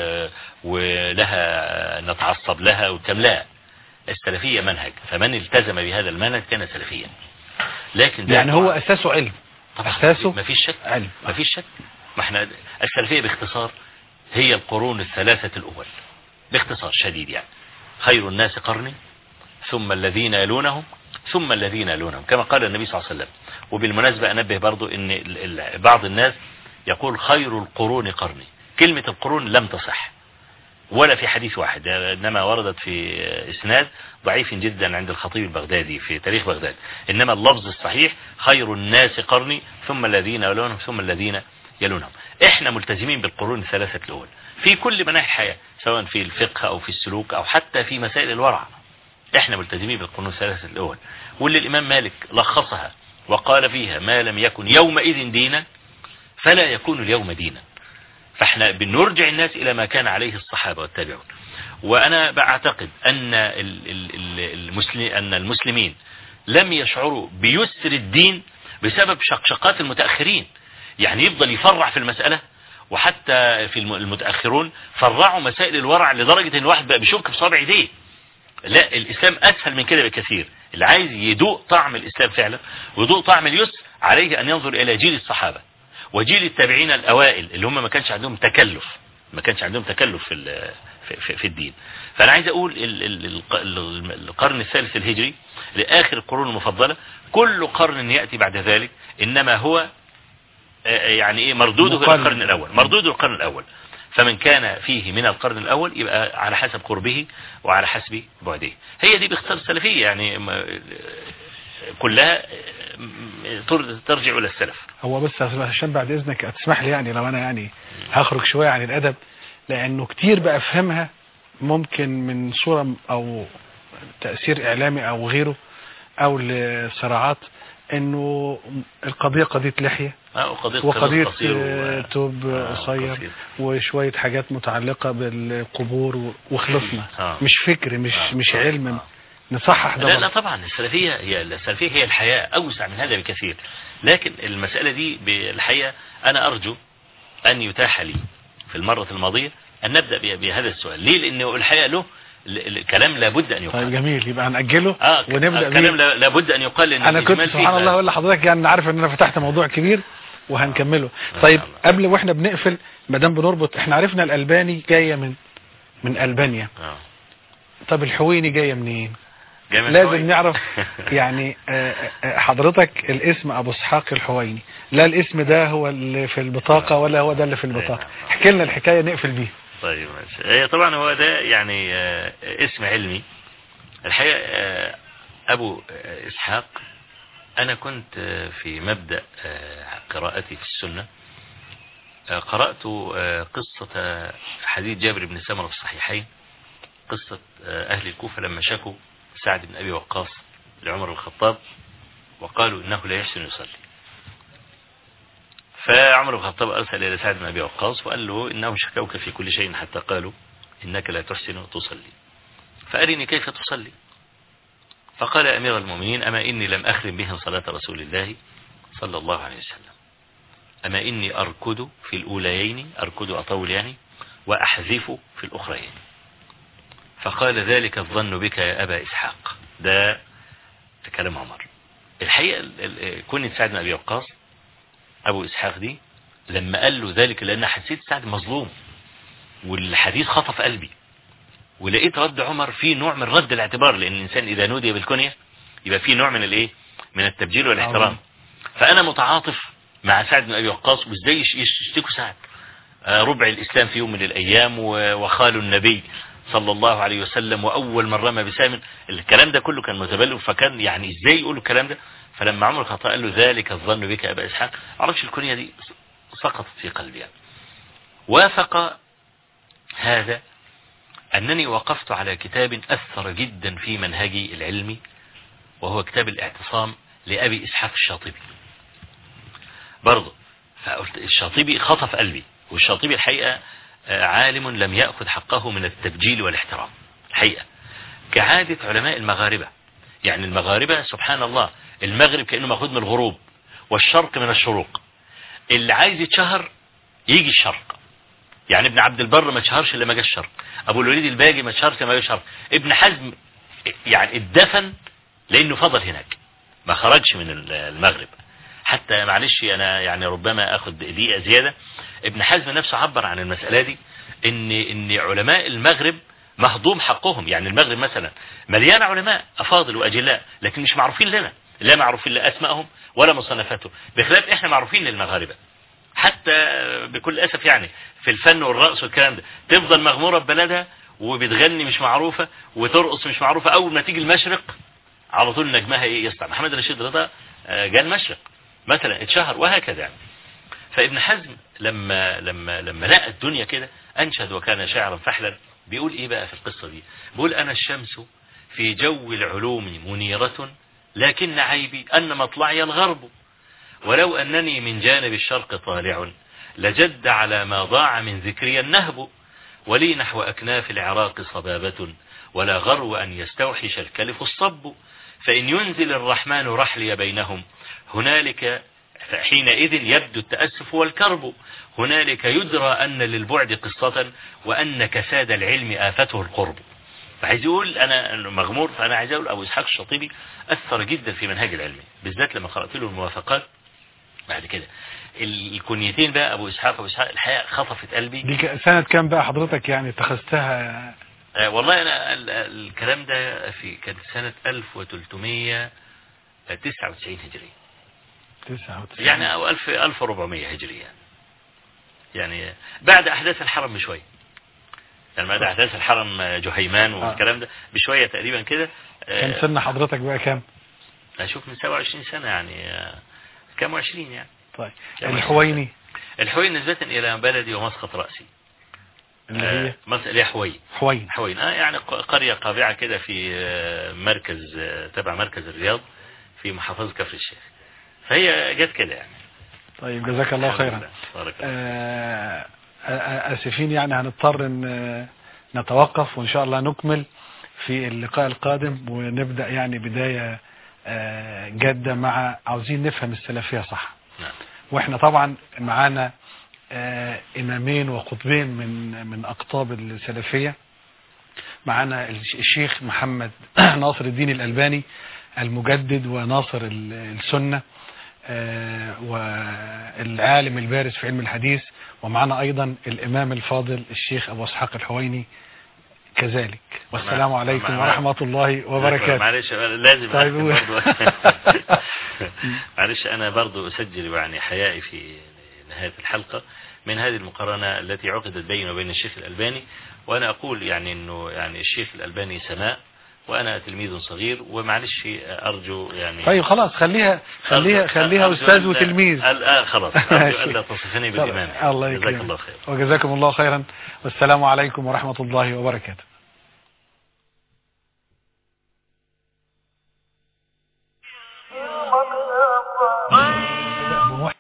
B: ولها نتعصب لها وكم. لا، السلفية منهج، فمن التزم بهذا المنهج كان سلفيا. لكن
A: يعني هو أساسه علم، أساسه
B: ما فيش شك
A: علم،
B: ما فيش شك. ما احنا السلفية باختصار هي القرون الثلاثة الأول باختصار شديد يعني. خير الناس قرني ثم الذين يلونهم ثم الذين يلونهم كما قال النبي صلى الله عليه وسلم. وبالمناسبة أنبه برضو أن بعض الناس يقول خير القرون قرني. كلمة القرون لم تصح ولا في حديث واحد، إنما وردت في إسناد ضعيف جدا عند الخطيب البغدادي في تاريخ بغداد. إنما اللفظ الصحيح خير الناس قرني ثم الذين يلونهم ثم الذين يلونهم. إحنا ملتزمين بالقرون الثلاثة الأول في كل مناحي الحياة، سواء في الفقه أو في السلوك أو حتى في مسائل الورع. إحنا ملتزمين بالقرون الثلاثة الأول، واللي الإمام مالك لخصها وقال فيها ما لم يكن يومئذ دينا فلا يكون اليوم دينا. فاحنا بنرجع الناس إلى ما كان عليه الصحابة والتابعون. وأنا بعتقد أن المسلم أن المسلمين لم يشعروا بيسر الدين بسبب شقشقات المتأخرين. يعني يفضل يفرع في المسألة، وحتى في المتأخرون فرعوا مسائل الورع لدرجة أن الواحد بقى بيشك بصابع يديه. لا، الإسلام أسهل من كده بكثير. اللي عايز يدوق طعم الإسلام فعلا ويدوق طعم اليسر عليه أن ينظر إلى جيل الصحابة وجيل التابعين الأوائل اللي هم ما كانش عندهم تكلف ما كانش عندهم تكلف في في, في الدين. فأنا عايز أقول القرن الثالث الهجري لآخر القرون المفضلة، كل قرن يأتي بعد ذلك إنما هو يعني إيه مردوده إلى القرن الأول، مردوده القرن الأول. فمن كان فيه من القرن الأول يبقى على حسب قربه وعلى حسب بعده. هي دي باختصار السلفية يعني كلها ترجع إلى السلف.
A: هو بس عشان بعد إذنك تسمح لي يعني لو أنا يعني هخرج شوية عن الأدب، لأنه كتير بأفهمها ممكن من صورة أو تأثير إعلامي أو غيره أو لصراعات، إنه القضية قضية لحية وقضية توب قصير وشوية حاجات متعلقة بالقبور وخلصنا. آه. مش فكر مش آه. مش علم. آه. نصحح ده.
B: لا لا طبعا السلفية هي السلفية هي الحياة أوسع من هذا بكثير. لكن المسألة دي بالحقيقة أنا أرجو أن يتاح لي في المرة الماضية أن نبدأ بهذا السؤال. ليه؟ لأنه الحقيقة له الكلام لابد أن يقال.
A: طيب جميل، يبقى هنأجله
B: آه
A: ونبدأ
B: الكلام لابد أن يقال. لأن
A: أنا كنت سبحان الله أقول لحضرتك يعني عارف أن أنا فتحت موضوع كبير وهنكمله. طيب قبل وإحنا بنقفل مدام بنربط، إحنا عرفنا الألباني جاية من من ألبانيا. آه. طب الحويني جاية منين؟ لازم حويني. نعرف يعني حضرتك الاسم أبو إسحاق الحويني، لا الاسم ده هو اللي في البطاقة ولا هو ده اللي في البطاقة. احكي لنا الحكاية نقفل بيه.
B: طيب ماشي. هي طبعا هو ده يعني اسم علمي الحقيقة. أبو إسحاق أنا كنت في مبدأ قراءتي في السنة قرأت قصة حديث جابر بن سمرة في الصحيحين، قصة أهل الكوفة لما شكوا سعد بن أبي وقاص لعمر الخطاب وقالوا إنه لا يحسن يصلي. فعمر بن الخطاب أرسل إلى سعد بن أبي وقاص وقال له إنهم شكوك في كل شيء حتى قالوا إنك لا تحسن تصلي، فأرني كيف تصلي. فقال أمير المؤمنين أما إني لم أخرم بهم صلاة رسول الله صلى الله عليه وسلم، أما إني أركض في الأوليين، أركض أطول يعني، وأحذف في الأخرين. فقال ذلك الظن بك يا أبا إسحاق. ده كلام عمر. الحقيقة كنت سعد بن أبي وقاص أبو إسحاق دي لما قال له ذلك لأن حسيت سعد مظلوم والحديث خطف قلبي، ولقيت رد عمر فيه نوع من رد الاعتبار، لأن الإنسان إذا نودي بالكنية يبقى فيه نوع من الإيه من التبجيل والاحترام. فأنا متعاطف مع سعد بن أبي وقاص، وإزاي يشتكوا سعد ربع الإسلام في يوم من الأيام وخال النبي صلى الله عليه وسلم وأول من رمى بسام. الكلام ده كله كان متبلغ، فكان يعني إزاي يقولوا الكلام ده. فلما عمر الخطاب قال له ذلك الظن بك يا أبا إسحاق، عرفش الكنية دي سقطت في قلبي يعني. وافق هذا أنني وقفت على كتاب أثر جدا في منهجي العلمي، وهو كتاب الاعتصام لأبي إسحاق الشاطبي برضه. فقلت الشاطبي خطف قلبي والشاطبي الحقيقة عالم لم يأخذ حقه من التبجيل والاحترام الحقيقة، كعادة علماء المغاربة. يعني المغاربة سبحان الله، المغرب كأنه مأخوذ من الغروب، والشرق من الشروق. اللي عايز يتشهر يجي الشرق. يعني ابن عبد البر ما تشهرش الا ما جه الشرق، ابو الوليد الباجي ما تشهرش لما جه الشرق، ابن حزم يعني اتدفن لانه فضل هناك، ما خرجش من المغرب. حتى معلش انا يعني ربما اخد دقيقه زياده، ابن حزم نفسه عبر عن المساله دي، ان ان علماء المغرب مهضوم حقهم. يعني المغرب مثلا مليان علماء افاضل واجلاء، لكن مش معروفين لنا، لا معروفين لا اسمائهم ولا مصنفاتهم، بخلاف احنا معروفين للمغاربه. حتى بكل اسف يعني في الفن والرقص والكلام ده، تفضل مغموره ببلدها وبتغني مش معروفه وترقص مش معروفه، اول ما تيجي المشرق على طول نجمها ايه يسطع. محمد رشيد رضا جاء المشرق مثلا اتشهر، وهكذا يعني. فابن حزم لما لما لما لقى الدنيا كده انشد وكان شاعرا فحلا. بيقول ايه بقى في القصه دي؟ بيقول انا الشمس في جو العلوم منيره، لكن عيبي ان مطلعي الغرب، ولو أنني من جانب الشرق طالع لجد على ما ضاع من ذكري النهب، ولي نحو أكناف العراق صبابة، ولا غرو أن يستوحش الكلف الصب، فإن ينزل الرحمن رحلي بينهم هنالك فحينئذ يبدو التأسف والكرب، هنالك يدرى أن للبعد قصة وأن كساد العلم آفته القرب. فعايز يقول أنا مغمور، فأنا عايز أقول أبو إسحاق الشاطبي أثر جدا في منهج العلم، بالذات لما قرأت له الموافقات. بعد كده الكنيتين بقى أبو إسحاق أبو إسحاق الحقيقة خطفت قلبي.
A: دي سنة كام بقى حضرتك يعني اتخذتها؟
B: آه والله أنا الكلام ده في كانت سنة ألف وثلاثمائة وتسعة وتسعين هجرية،
A: تسعة وتسعين
B: يعني أو ألف ألف وأربعمائة هجرية، يعني بعد أحداث الحرم بشوية، يعني بعد أحداث الحرم جهيمان والكلام ده بشوية تقريبا كده.
A: كان سن حضرتك بقى كام؟
B: أشوف من سبعة وعشرين سنة، يعني كام وعشرين يعني.
A: طيب الحويني؟
B: الحويني نسبة إلى بلدي ومسقط رأسي،
A: اللي هي
B: اللي هي حوين
A: حوين
B: حوين آه يعني قرية قابعة كده في مركز تبع مركز الرياض في محافظة كفر الشيخ، فهي جت كده يعني.
A: طيب جزاك الله خيرا. آه آسفين يعني هنضطر ان نتوقف، وإن شاء الله نكمل في اللقاء القادم، ونبدأ يعني بداية جادة مع عاوزين نفهم السلفية صح.
B: نعم.
A: واحنا طبعا معانا إمامين وقطبين من من أقطاب السلفية. معانا الشيخ محمد ناصر الدين الألباني المجدد وناصر السنة والعالم البارز في علم الحديث، ومعنا أيضا الإمام الفاضل الشيخ أبو إسحاق الحويني كذلك. والسلام عليكم ورحمة الله وبركاته.
B: معلش لازم
A: طيب
B: برضو معلش أنا برضو أسجل يعني حيائي في نهاية الحلقة من هذه المقارنة التي عقدت بيني وبين الشيخ الألباني، وأنا أقول يعني أنه يعني الشيخ الألباني سماء وأنا تلميذ صغير، ومعلش أرجو يعني.
A: طيب خلاص خليها خليها خليها أستاذ وتلميذ.
B: آه خلاص أرجو ألا تصفني بالإمام.
A: الله يكرمك.
B: جزاك الله خير.
A: وجزاكم الله خيرا، والسلام عليكم ورحمة الله وبركاته.